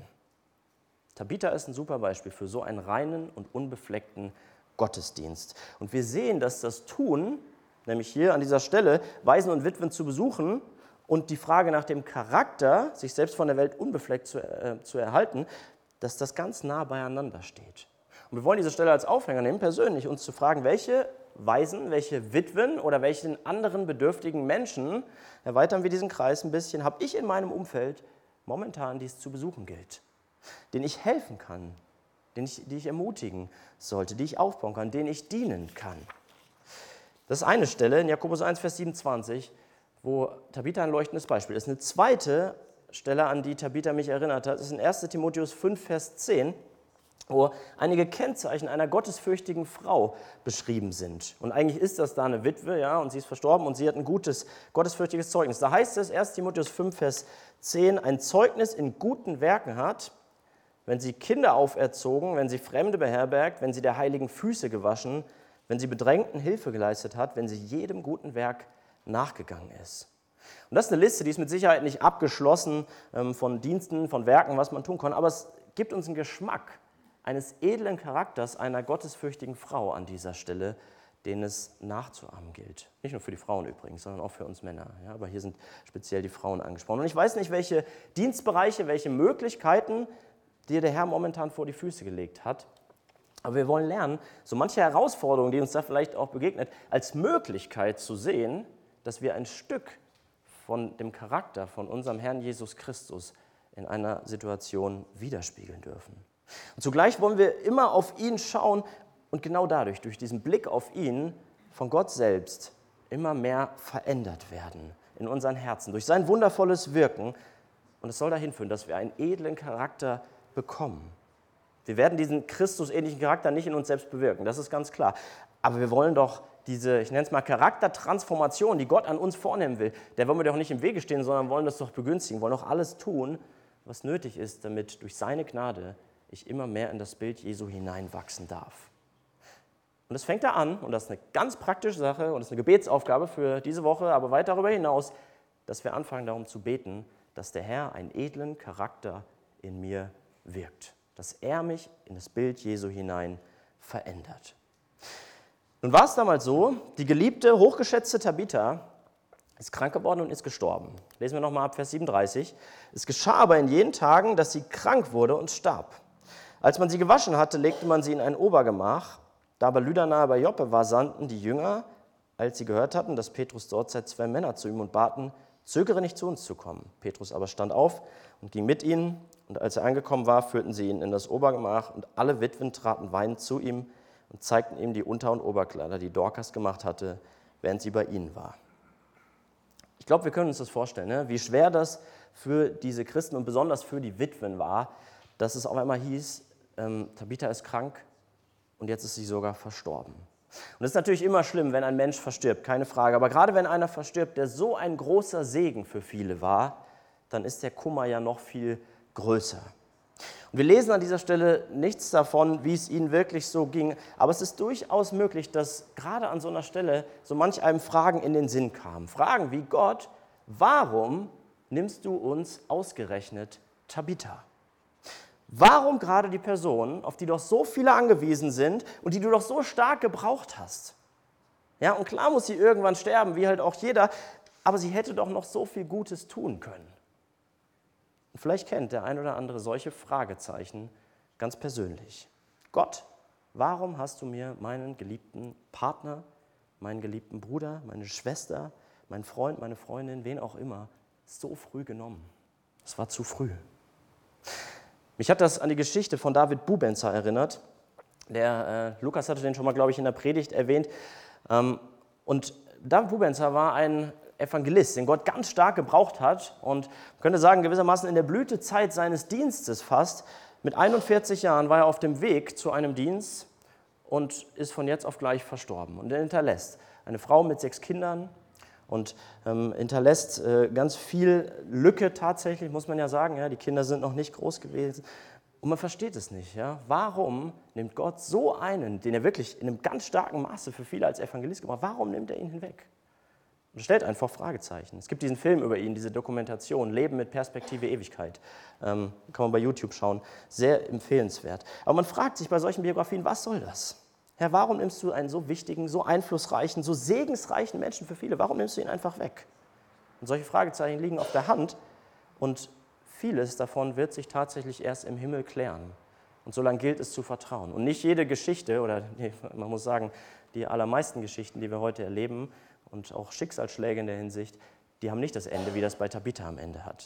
Tabitha ist ein super Beispiel für so einen reinen und unbefleckten Gottesdienst. Und wir sehen, dass das Tun, nämlich hier an dieser Stelle, Waisen und Witwen zu besuchen und die Frage nach dem Charakter, sich selbst von der Welt unbefleckt zu, äh, zu erhalten, dass das ganz nah beieinander steht. Und wir wollen diese Stelle als Aufhänger nehmen, persönlich uns zu fragen, welche Waisen, welche Witwen oder welchen anderen bedürftigen Menschen, erweitern wir diesen Kreis ein bisschen, habe ich in meinem Umfeld momentan, die es zu besuchen gilt, denen ich helfen kann, denen ich, die ich ermutigen sollte, die ich aufbauen kann, denen ich dienen kann. Das ist eine Stelle in Jakobus eins, Vers siebenundzwanzig, wo Tabitha ein leuchtendes Beispiel ist. Eine zweite Stelle, an die Tabitha mich erinnert hat, ist in erster Timotheus fünf, Vers zehn, wo einige Kennzeichen einer gottesfürchtigen Frau beschrieben sind. Und eigentlich ist das da eine Witwe, ja, und sie ist verstorben und sie hat ein gutes, gottesfürchtiges Zeugnis. Da heißt es, erster Timotheus fünf, Vers zehn, ein Zeugnis in guten Werken hat, wenn sie Kinder auferzogen, wenn sie Fremde beherbergt, wenn sie der heiligen Füße gewaschen, wenn sie Bedrängten Hilfe geleistet hat, wenn sie jedem guten Werk nachgegangen ist. Und das ist eine Liste, die ist mit Sicherheit nicht abgeschlossen ähm, von Diensten, von Werken, was man tun kann, aber es gibt uns einen Geschmack eines edlen Charakters einer gottesfürchtigen Frau an dieser Stelle, den es nachzuahmen gilt. Nicht nur für die Frauen übrigens, sondern auch für uns Männer. Ja, aber hier sind speziell die Frauen angesprochen. Und ich weiß nicht, welche Dienstbereiche, welche Möglichkeiten dir der Herr momentan vor die Füße gelegt hat. Aber wir wollen lernen, so manche Herausforderungen, die uns da vielleicht auch begegnet, als Möglichkeit zu sehen, dass wir ein Stück von dem Charakter von unserem Herrn Jesus Christus in einer Situation widerspiegeln dürfen. Und zugleich wollen wir immer auf ihn schauen und genau dadurch, durch diesen Blick auf ihn, von Gott selbst immer mehr verändert werden in unseren Herzen, durch sein wundervolles Wirken. Und es soll dahin führen, dass wir einen edlen Charakter bekommen. Wir werden diesen Christusähnlichen Charakter nicht in uns selbst bewirken, das ist ganz klar. Aber wir wollen doch diese, ich nenne es mal Charaktertransformation, die Gott an uns vornehmen will, der wollen wir doch nicht im Wege stehen, sondern wollen das doch begünstigen, wollen doch alles tun, was nötig ist, damit durch seine Gnade ich immer mehr in das Bild Jesu hineinwachsen darf. Und es fängt da an, und das ist eine ganz praktische Sache und das ist eine Gebetsaufgabe für diese Woche, aber weit darüber hinaus, dass wir anfangen darum zu beten, dass der Herr einen edlen Charakter in mir wirkt. dass er mich in das Bild Jesu hinein verändert. Nun war es damals so, die geliebte, hochgeschätzte Tabitha ist krank geworden und ist gestorben. Lesen wir nochmal ab Vers siebenunddreißig. Es geschah aber in jenen Tagen, dass sie krank wurde und starb. Als man sie gewaschen hatte, legte man sie in ein Obergemach. Da aber Lydda nahe bei Joppe war, sandten die Jünger, als sie gehört hatten, dass Petrus dort sei, zwei Männer zu ihm und baten, zögere nicht zu uns zu kommen. Petrus aber stand auf und ging mit ihnen. Und als er angekommen war, führten sie ihn in das Obergemach und alle Witwen traten weinend zu ihm und zeigten ihm die Unter- und Oberkleider, die Dorkas gemacht hatte, während sie bei ihnen war. Ich glaube, wir können uns das vorstellen, ne? Wie schwer das für diese Christen und besonders für die Witwen war, dass es auf einmal hieß, ähm, Tabitha ist krank und jetzt ist sie sogar verstorben. Und es ist natürlich immer schlimm, wenn ein Mensch verstirbt, keine Frage. Aber gerade wenn einer verstirbt, der so ein großer Segen für viele war, dann ist der Kummer ja noch viel größer. Und wir lesen an dieser Stelle nichts davon, wie es ihnen wirklich so ging. Aber es ist durchaus möglich, dass gerade an so einer Stelle so manch einem Fragen in den Sinn kamen. Fragen wie: Gott, warum nimmst du uns ausgerechnet Tabitha? Warum gerade die Person, auf die doch so viele angewiesen sind und die du doch so stark gebraucht hast? Ja, und klar muss sie irgendwann sterben, wie halt auch jeder, aber sie hätte doch noch so viel Gutes tun können. Und vielleicht kennt der ein oder andere solche Fragezeichen ganz persönlich. Gott, warum hast du mir meinen geliebten Partner, meinen geliebten Bruder, meine Schwester, meinen Freund, meine Freundin, wen auch immer, so früh genommen? Es war zu früh. Mich hat das an die Geschichte von David Bubenzer erinnert. Der äh, Lukas hatte den schon mal, glaube ich, in der Predigt erwähnt. Ähm, und David Bubenzer war ein Evangelist, den Gott ganz stark gebraucht hat und man könnte sagen, gewissermaßen in der Blütezeit seines Dienstes fast. Mit einundvierzig Jahren war er auf dem Weg zu einem Dienst und ist von jetzt auf gleich verstorben. Und er hinterlässt eine Frau mit sechs Kindern und ähm, hinterlässt äh, ganz viel Lücke tatsächlich, muss man ja sagen. Ja, die Kinder sind noch nicht groß gewesen und man versteht es nicht. Ja? Warum nimmt Gott so einen, den er wirklich in einem ganz starken Maße für viele als Evangelist gebraucht hat, warum nimmt er ihn hinweg? Und stellt einfach Fragezeichen. Es gibt diesen Film über ihn, diese Dokumentation, Leben mit Perspektive Ewigkeit. Ähm, kann man bei YouTube schauen. Sehr empfehlenswert. Aber man fragt sich bei solchen Biografien, was soll das? Herr, warum nimmst du einen so wichtigen, so einflussreichen, so segensreichen Menschen für viele, warum nimmst du ihn einfach weg? Und solche Fragezeichen liegen auf der Hand und vieles davon wird sich tatsächlich erst im Himmel klären. Und so lange gilt es zu vertrauen. Und nicht jede Geschichte, oder nee, man muss sagen, die allermeisten Geschichten, die wir heute erleben, und auch Schicksalsschläge in der Hinsicht, die haben nicht das Ende, wie das bei Tabitha am Ende hat.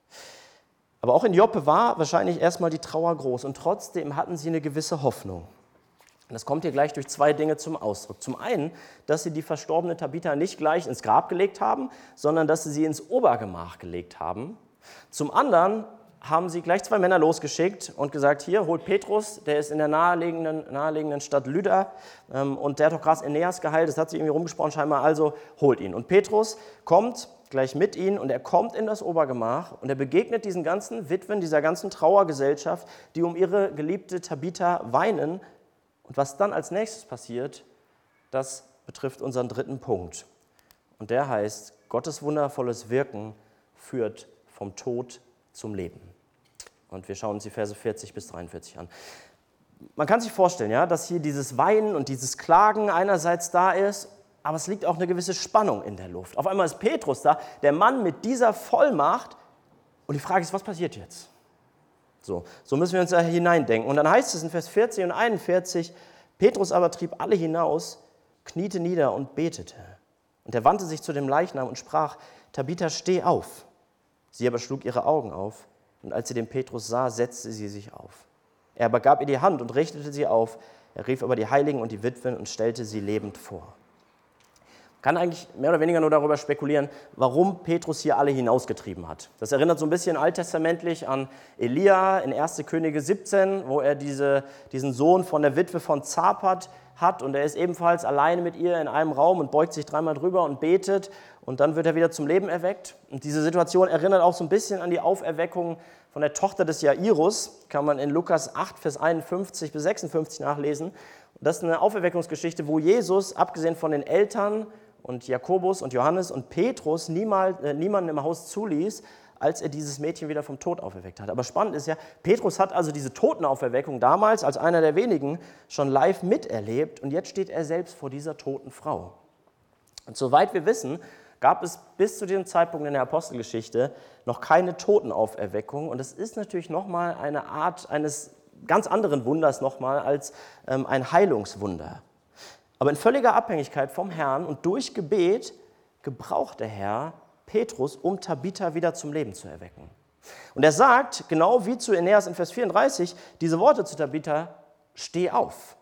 Aber auch in Joppe war wahrscheinlich erstmal die Trauer groß und trotzdem hatten sie eine gewisse Hoffnung. Und das kommt hier gleich durch zwei Dinge zum Ausdruck. Zum einen, dass sie die verstorbene Tabitha nicht gleich ins Grab gelegt haben, sondern dass sie sie ins Obergemach gelegt haben. Zum anderen haben sie gleich zwei Männer losgeschickt und gesagt, hier, holt Petrus, der ist in der naheliegenden, naheliegenden Stadt Lydda ähm, und der hat doch gerade Aeneas geheilt, das hat sich irgendwie rumgesprochen scheinbar, also holt ihn. Und Petrus kommt gleich mit ihnen und er kommt in das Obergemach und er begegnet diesen ganzen Witwen, dieser ganzen Trauergesellschaft, die um ihre geliebte Tabitha weinen. Und was dann als nächstes passiert, das betrifft unseren dritten Punkt. Und der heißt, Gottes wundervolles Wirken führt vom Tod zum Leben. Und wir schauen uns die Verse vierzig bis dreiundvierzig an. Man kann sich vorstellen, ja, dass hier dieses Weinen und dieses Klagen einerseits da ist, aber es liegt auch eine gewisse Spannung in der Luft. Auf einmal ist Petrus da, der Mann mit dieser Vollmacht, und die Frage ist, was passiert jetzt? So, so müssen wir uns da hineindenken. Und dann heißt es in Vers vierzig und einundvierzig, Petrus aber trieb alle hinaus, kniete nieder und betete. Und er wandte sich zu dem Leichnam und sprach, Tabitha, steh auf. Sie aber schlug ihre Augen auf, und als sie den Petrus sah, setzte sie sich auf. Er aber gab ihr die Hand und richtete sie auf. Er rief aber die Heiligen und die Witwen und stellte sie lebend vor. Man kann eigentlich mehr oder weniger nur darüber spekulieren, warum Petrus hier alle hinausgetrieben hat. Das erinnert so ein bisschen alttestamentlich an Elia in erster Könige siebzehn, wo er diese, diesen Sohn von der Witwe von Zapat hat und er ist ebenfalls alleine mit ihr in einem Raum und beugt sich dreimal drüber und betet und dann wird er wieder zum Leben erweckt. Und diese Situation erinnert auch so ein bisschen an die Auferweckung von der Tochter des Jairus, kann man in Lukas acht, Vers einundfünfzig bis sechsundfünfzig nachlesen. Und das ist eine Auferweckungsgeschichte, wo Jesus, abgesehen von den Eltern und Jakobus und Johannes und Petrus, niemals, äh, niemanden im Haus zuließ, als er dieses Mädchen wieder vom Tod auferweckt hat. Aber spannend ist ja, Petrus hat also diese Totenauferweckung damals als einer der wenigen schon live miterlebt und jetzt steht er selbst vor dieser toten Frau. Und soweit wir wissen, gab es bis zu diesem Zeitpunkt in der Apostelgeschichte noch keine Totenauferweckung und es ist natürlich nochmal eine Art eines ganz anderen Wunders nochmal als ähm, ein Heilungswunder. Aber in völliger Abhängigkeit vom Herrn und durch Gebet gebraucht der Herr Petrus, um Tabitha wieder zum Leben zu erwecken. Und er sagt, genau wie zu Aeneas in Vers vierunddreißig, diese Worte zu Tabitha, steh auf.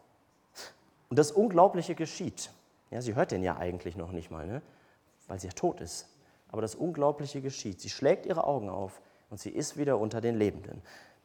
Und das Unglaubliche geschieht. Ja, sie hört den ja eigentlich noch nicht mal, ne? Weil sie ja tot ist. Aber das Unglaubliche geschieht. Sie schlägt ihre Augen auf und sie ist wieder unter den Lebenden.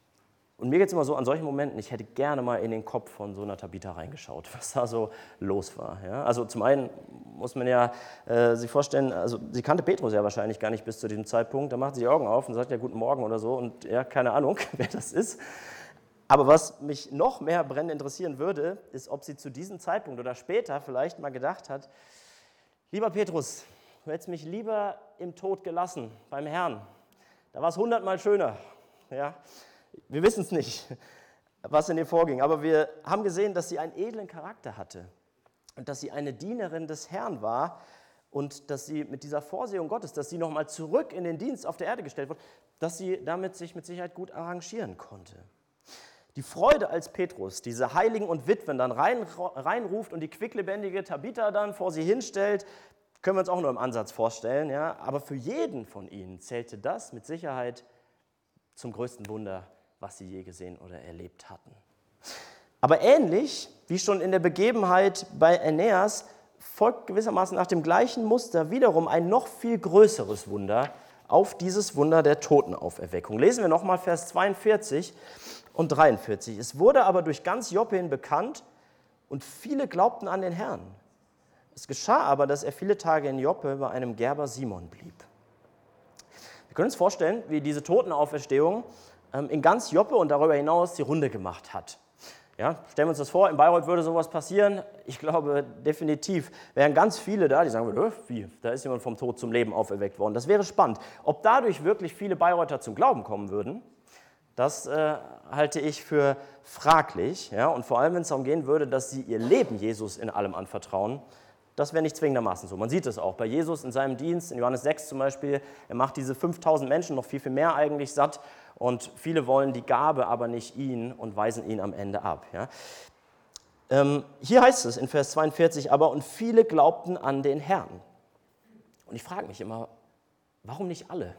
Und mir geht es immer so, an solchen Momenten, ich hätte gerne mal in den Kopf von so einer Tabitha reingeschaut, was da so los war. Ja? Also zum einen muss man ja äh, sich vorstellen, also sie kannte Petrus ja wahrscheinlich gar nicht bis zu diesem Zeitpunkt. Da macht sie die Augen auf und sagt ja guten Morgen oder so und ja, keine Ahnung, wer das ist. Aber was mich noch mehr brennend interessieren würde, ist, ob sie zu diesem Zeitpunkt oder später vielleicht mal gedacht hat, lieber Petrus, du hättest mich lieber im Tod gelassen, beim Herrn. Da war es hundertmal schöner. Ja? Wir wissen es nicht, was in ihr vorging, aber wir haben gesehen, dass sie einen edlen Charakter hatte und dass sie eine Dienerin des Herrn war und dass sie mit dieser Vorsehung Gottes, dass sie nochmal zurück in den Dienst auf der Erde gestellt wurde, dass sie damit sich mit Sicherheit gut arrangieren konnte. Die Freude, als Petrus diese Heiligen und Witwen dann rein, reinruft und die quicklebendige Tabitha dann vor sie hinstellt, können wir uns auch nur im Ansatz vorstellen. Ja? Aber für jeden von ihnen zählte das mit Sicherheit zum größten Wunder, was sie je gesehen oder erlebt hatten. Aber ähnlich wie schon in der Begebenheit bei Aeneas folgt gewissermaßen nach dem gleichen Muster wiederum ein noch viel größeres Wunder auf dieses Wunder der Totenauferweckung. Lesen wir nochmal Vers zweiundvierzig und dreiundvierzig. Es wurde aber durch ganz Joppe hin bekannt und viele glaubten an den Herrn. Es geschah aber, dass er viele Tage in Joppe bei einem Gerber Simon blieb. Wir können uns vorstellen, wie diese Totenauferstehung in ganz Joppe und darüber hinaus die Runde gemacht hat. Ja, stellen wir uns das vor, in Bayreuth würde sowas passieren. Ich glaube, definitiv wären ganz viele da, die sagen würden, wie, da ist jemand vom Tod zum Leben auferweckt worden. Das wäre spannend. Ob dadurch wirklich viele Bayreuther zum Glauben kommen würden, das äh, halte ich für fraglich. Ja, und vor allem, wenn es darum gehen würde, dass sie ihr Leben Jesus in allem anvertrauen, das wäre nicht zwingendermaßen so. Man sieht es auch bei Jesus in seinem Dienst, in Johannes sechs zum Beispiel, er macht diese fünftausend Menschen, noch viel, viel mehr eigentlich, satt und viele wollen die Gabe, aber nicht ihn und weisen ihn am Ende ab. Ja. Ähm, hier heißt es in Vers zweiundvierzig aber, und viele glaubten an den Herrn. Und ich frage mich immer, warum nicht alle?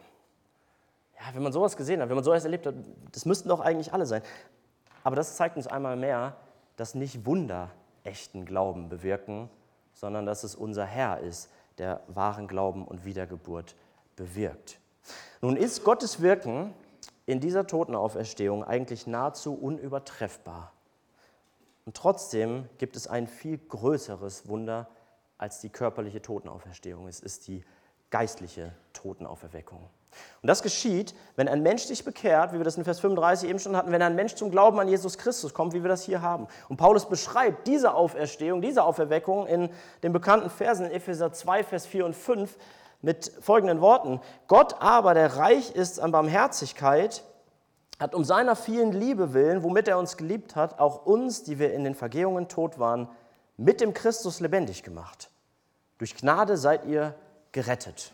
Ja, wenn man sowas gesehen hat, wenn man sowas erlebt hat, das müssten doch eigentlich alle sein. Aber das zeigt uns einmal mehr, dass nicht Wunder echten Glauben bewirken, sondern dass es unser Herr ist, der wahren Glauben und Wiedergeburt bewirkt. Nun ist Gottes Wirken in dieser Totenauferstehung eigentlich nahezu unübertreffbar. Und trotzdem gibt es ein viel größeres Wunder als die körperliche Totenauferstehung. Es ist die geistliche Totenauferweckung. Und das geschieht, wenn ein Mensch sich bekehrt, wie wir das in Vers fünfunddreißig eben schon hatten, wenn ein Mensch zum Glauben an Jesus Christus kommt, wie wir das hier haben. Und Paulus beschreibt diese Auferstehung, diese Auferweckung in den bekannten Versen in Epheser zwei, Vers vier und fünf mit folgenden Worten. Gott aber, der reich ist an Barmherzigkeit, hat um seiner vielen Liebe willen, womit er uns geliebt hat, auch uns, die wir in den Vergehungen tot waren, mit dem Christus lebendig gemacht. Durch Gnade seid ihr gerettet.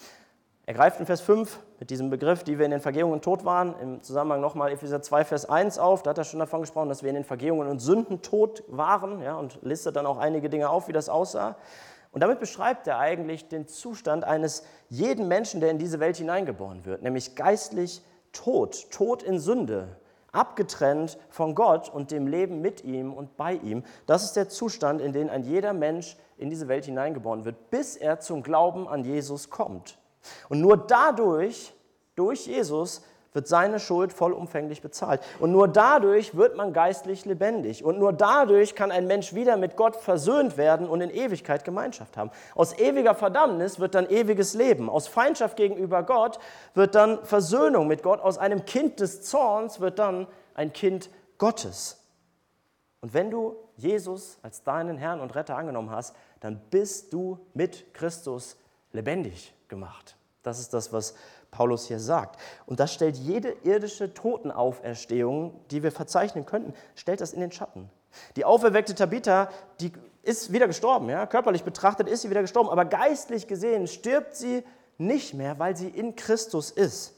Er greift in Vers fünf mit diesem Begriff, die wir in den Vergehungen tot waren, im Zusammenhang nochmal Epheser zwei, Vers eins auf. Da hat er schon davon gesprochen, dass wir in den Vergehungen und Sünden tot waren, ja, und listet dann auch einige Dinge auf, wie das aussah. Und damit beschreibt er eigentlich den Zustand eines jeden Menschen, der in diese Welt hineingeboren wird, nämlich geistlich tot, tot in Sünde, abgetrennt von Gott und dem Leben mit ihm und bei ihm. Das ist der Zustand, in den ein jeder Mensch in diese Welt hineingeboren wird, bis er zum Glauben an Jesus kommt. Und nur dadurch, durch Jesus, wird seine Schuld vollumfänglich bezahlt. Und nur dadurch wird man geistlich lebendig. Und nur dadurch kann ein Mensch wieder mit Gott versöhnt werden und in Ewigkeit Gemeinschaft haben. Aus ewiger Verdammnis wird dann ewiges Leben. Aus Feindschaft gegenüber Gott wird dann Versöhnung mit Gott. Aus einem Kind des Zorns wird dann ein Kind Gottes. Und wenn du Jesus als deinen Herrn und Retter angenommen hast, dann bist du mit Christus lebendig gemacht. Das ist das, was Paulus hier sagt. Und das stellt jede irdische Totenauferstehung, die wir verzeichnen könnten, stellt das in den Schatten. Die auferweckte Tabitha, die ist wieder gestorben, ja? Körperlich betrachtet ist sie wieder gestorben, aber geistlich gesehen stirbt sie nicht mehr, weil sie in Christus ist.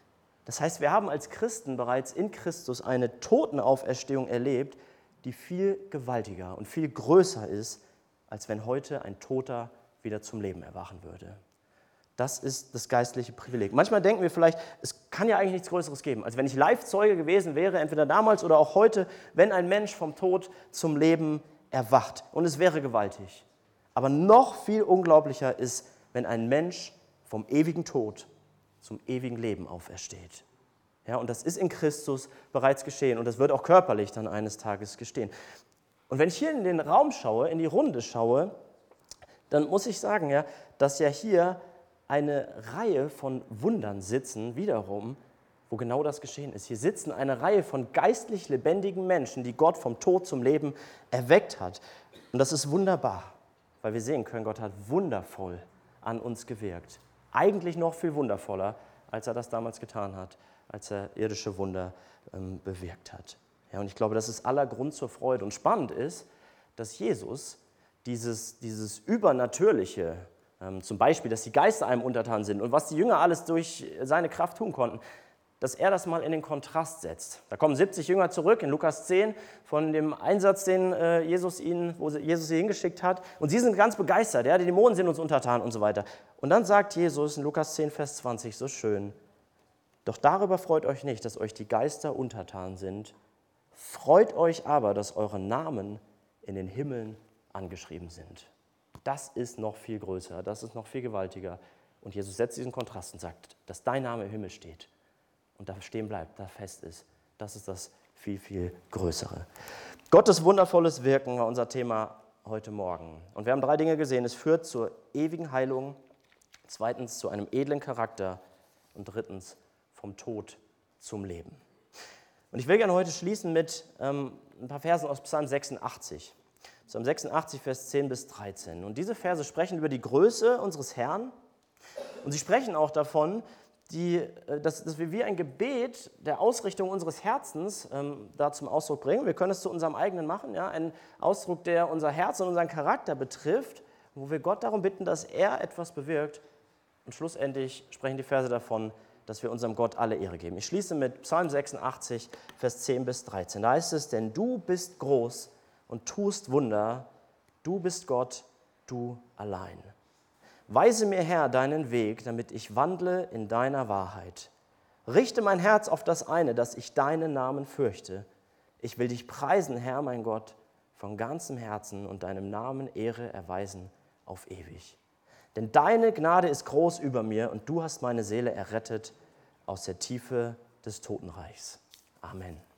Das heißt, wir haben als Christen bereits in Christus eine Totenauferstehung erlebt, die viel gewaltiger und viel größer ist, als wenn heute ein Toter wieder zum Leben erwachen würde. Das ist das geistliche Privileg. Manchmal denken wir vielleicht, es kann ja eigentlich nichts Größeres geben, als wenn ich Live-Zeuge gewesen wäre, entweder damals oder auch heute, wenn ein Mensch vom Tod zum Leben erwacht. Und es wäre gewaltig. Aber noch viel unglaublicher ist, wenn ein Mensch vom ewigen Tod zum ewigen Leben aufersteht. Ja, und das ist in Christus bereits geschehen und das wird auch körperlich dann eines Tages geschehen. Und wenn ich hier in den Raum schaue, in die Runde schaue, dann muss ich sagen, ja, dass ja hier eine Reihe von Wundern sitzen, wiederum, wo genau das geschehen ist. Hier sitzen eine Reihe von geistlich lebendigen Menschen, die Gott vom Tod zum Leben erweckt hat. Und das ist wunderbar, weil wir sehen können, Gott hat wundervoll an uns gewirkt. Eigentlich noch viel wundervoller, als er das damals getan hat, als er irdische Wunder ähm, bewirkt hat. Ja, und ich glaube, das ist aller Grund zur Freude. Und spannend ist, dass Jesus dieses, dieses Übernatürliche, ähm, zum Beispiel, dass die Geister einem untertan sind und was die Jünger alles durch seine Kraft tun konnten, dass er das mal in den Kontrast setzt. Da kommen siebzig Jünger zurück in Lukas zehn von dem Einsatz, den äh, Jesus ihnen, wo Jesus sie hingeschickt hat. Und sie sind ganz begeistert, ja, die Dämonen sind uns untertan und so weiter. Und dann sagt Jesus in Lukas zehn, Vers zwanzig so schön: Doch darüber freut euch nicht, dass euch die Geister untertan sind. Freut euch aber, dass eure Namen in den Himmeln angeschrieben sind. Das ist noch viel größer, das ist noch viel gewaltiger. Und Jesus setzt diesen Kontrast und sagt, dass dein Name im Himmel steht und da stehen bleibt, da fest ist. Das ist das viel, viel Größere. Gottes wundervolles Wirken war unser Thema heute Morgen. Und wir haben drei Dinge gesehen. Es führt zur ewigen Heilung, zweitens zu einem edlen Charakter und drittens vom Tod zum Leben. Und ich will gerne heute schließen mit ähm, ein paar Versen aus Psalm sechsundachtzig. Psalm sechsundachtzig, Vers zehn bis dreizehn. Und diese Verse sprechen über die Größe unseres Herrn und sie sprechen auch davon, die, dass, dass wir wie ein Gebet der Ausrichtung unseres Herzens ähm, da zum Ausdruck bringen. Wir können es zu unserem eigenen machen, ja? Ein Ausdruck, der unser Herz und unseren Charakter betrifft, wo wir Gott darum bitten, dass er etwas bewirkt. Und schlussendlich sprechen die Verse davon, dass wir unserem Gott alle Ehre geben. Ich schließe mit Psalm sechsundachtzig, Vers zehn bis dreizehn. Da heißt es, denn du bist groß und tust Wunder, du bist Gott, du allein. Weise mir, Herr, deinen Weg, damit ich wandle in deiner Wahrheit. Richte mein Herz auf das eine, dass ich deinen Namen fürchte. Ich will dich preisen, Herr, mein Gott, von ganzem Herzen und deinem Namen Ehre erweisen auf ewig. Denn deine Gnade ist groß über mir und du hast meine Seele errettet aus der Tiefe des Totenreichs. Amen.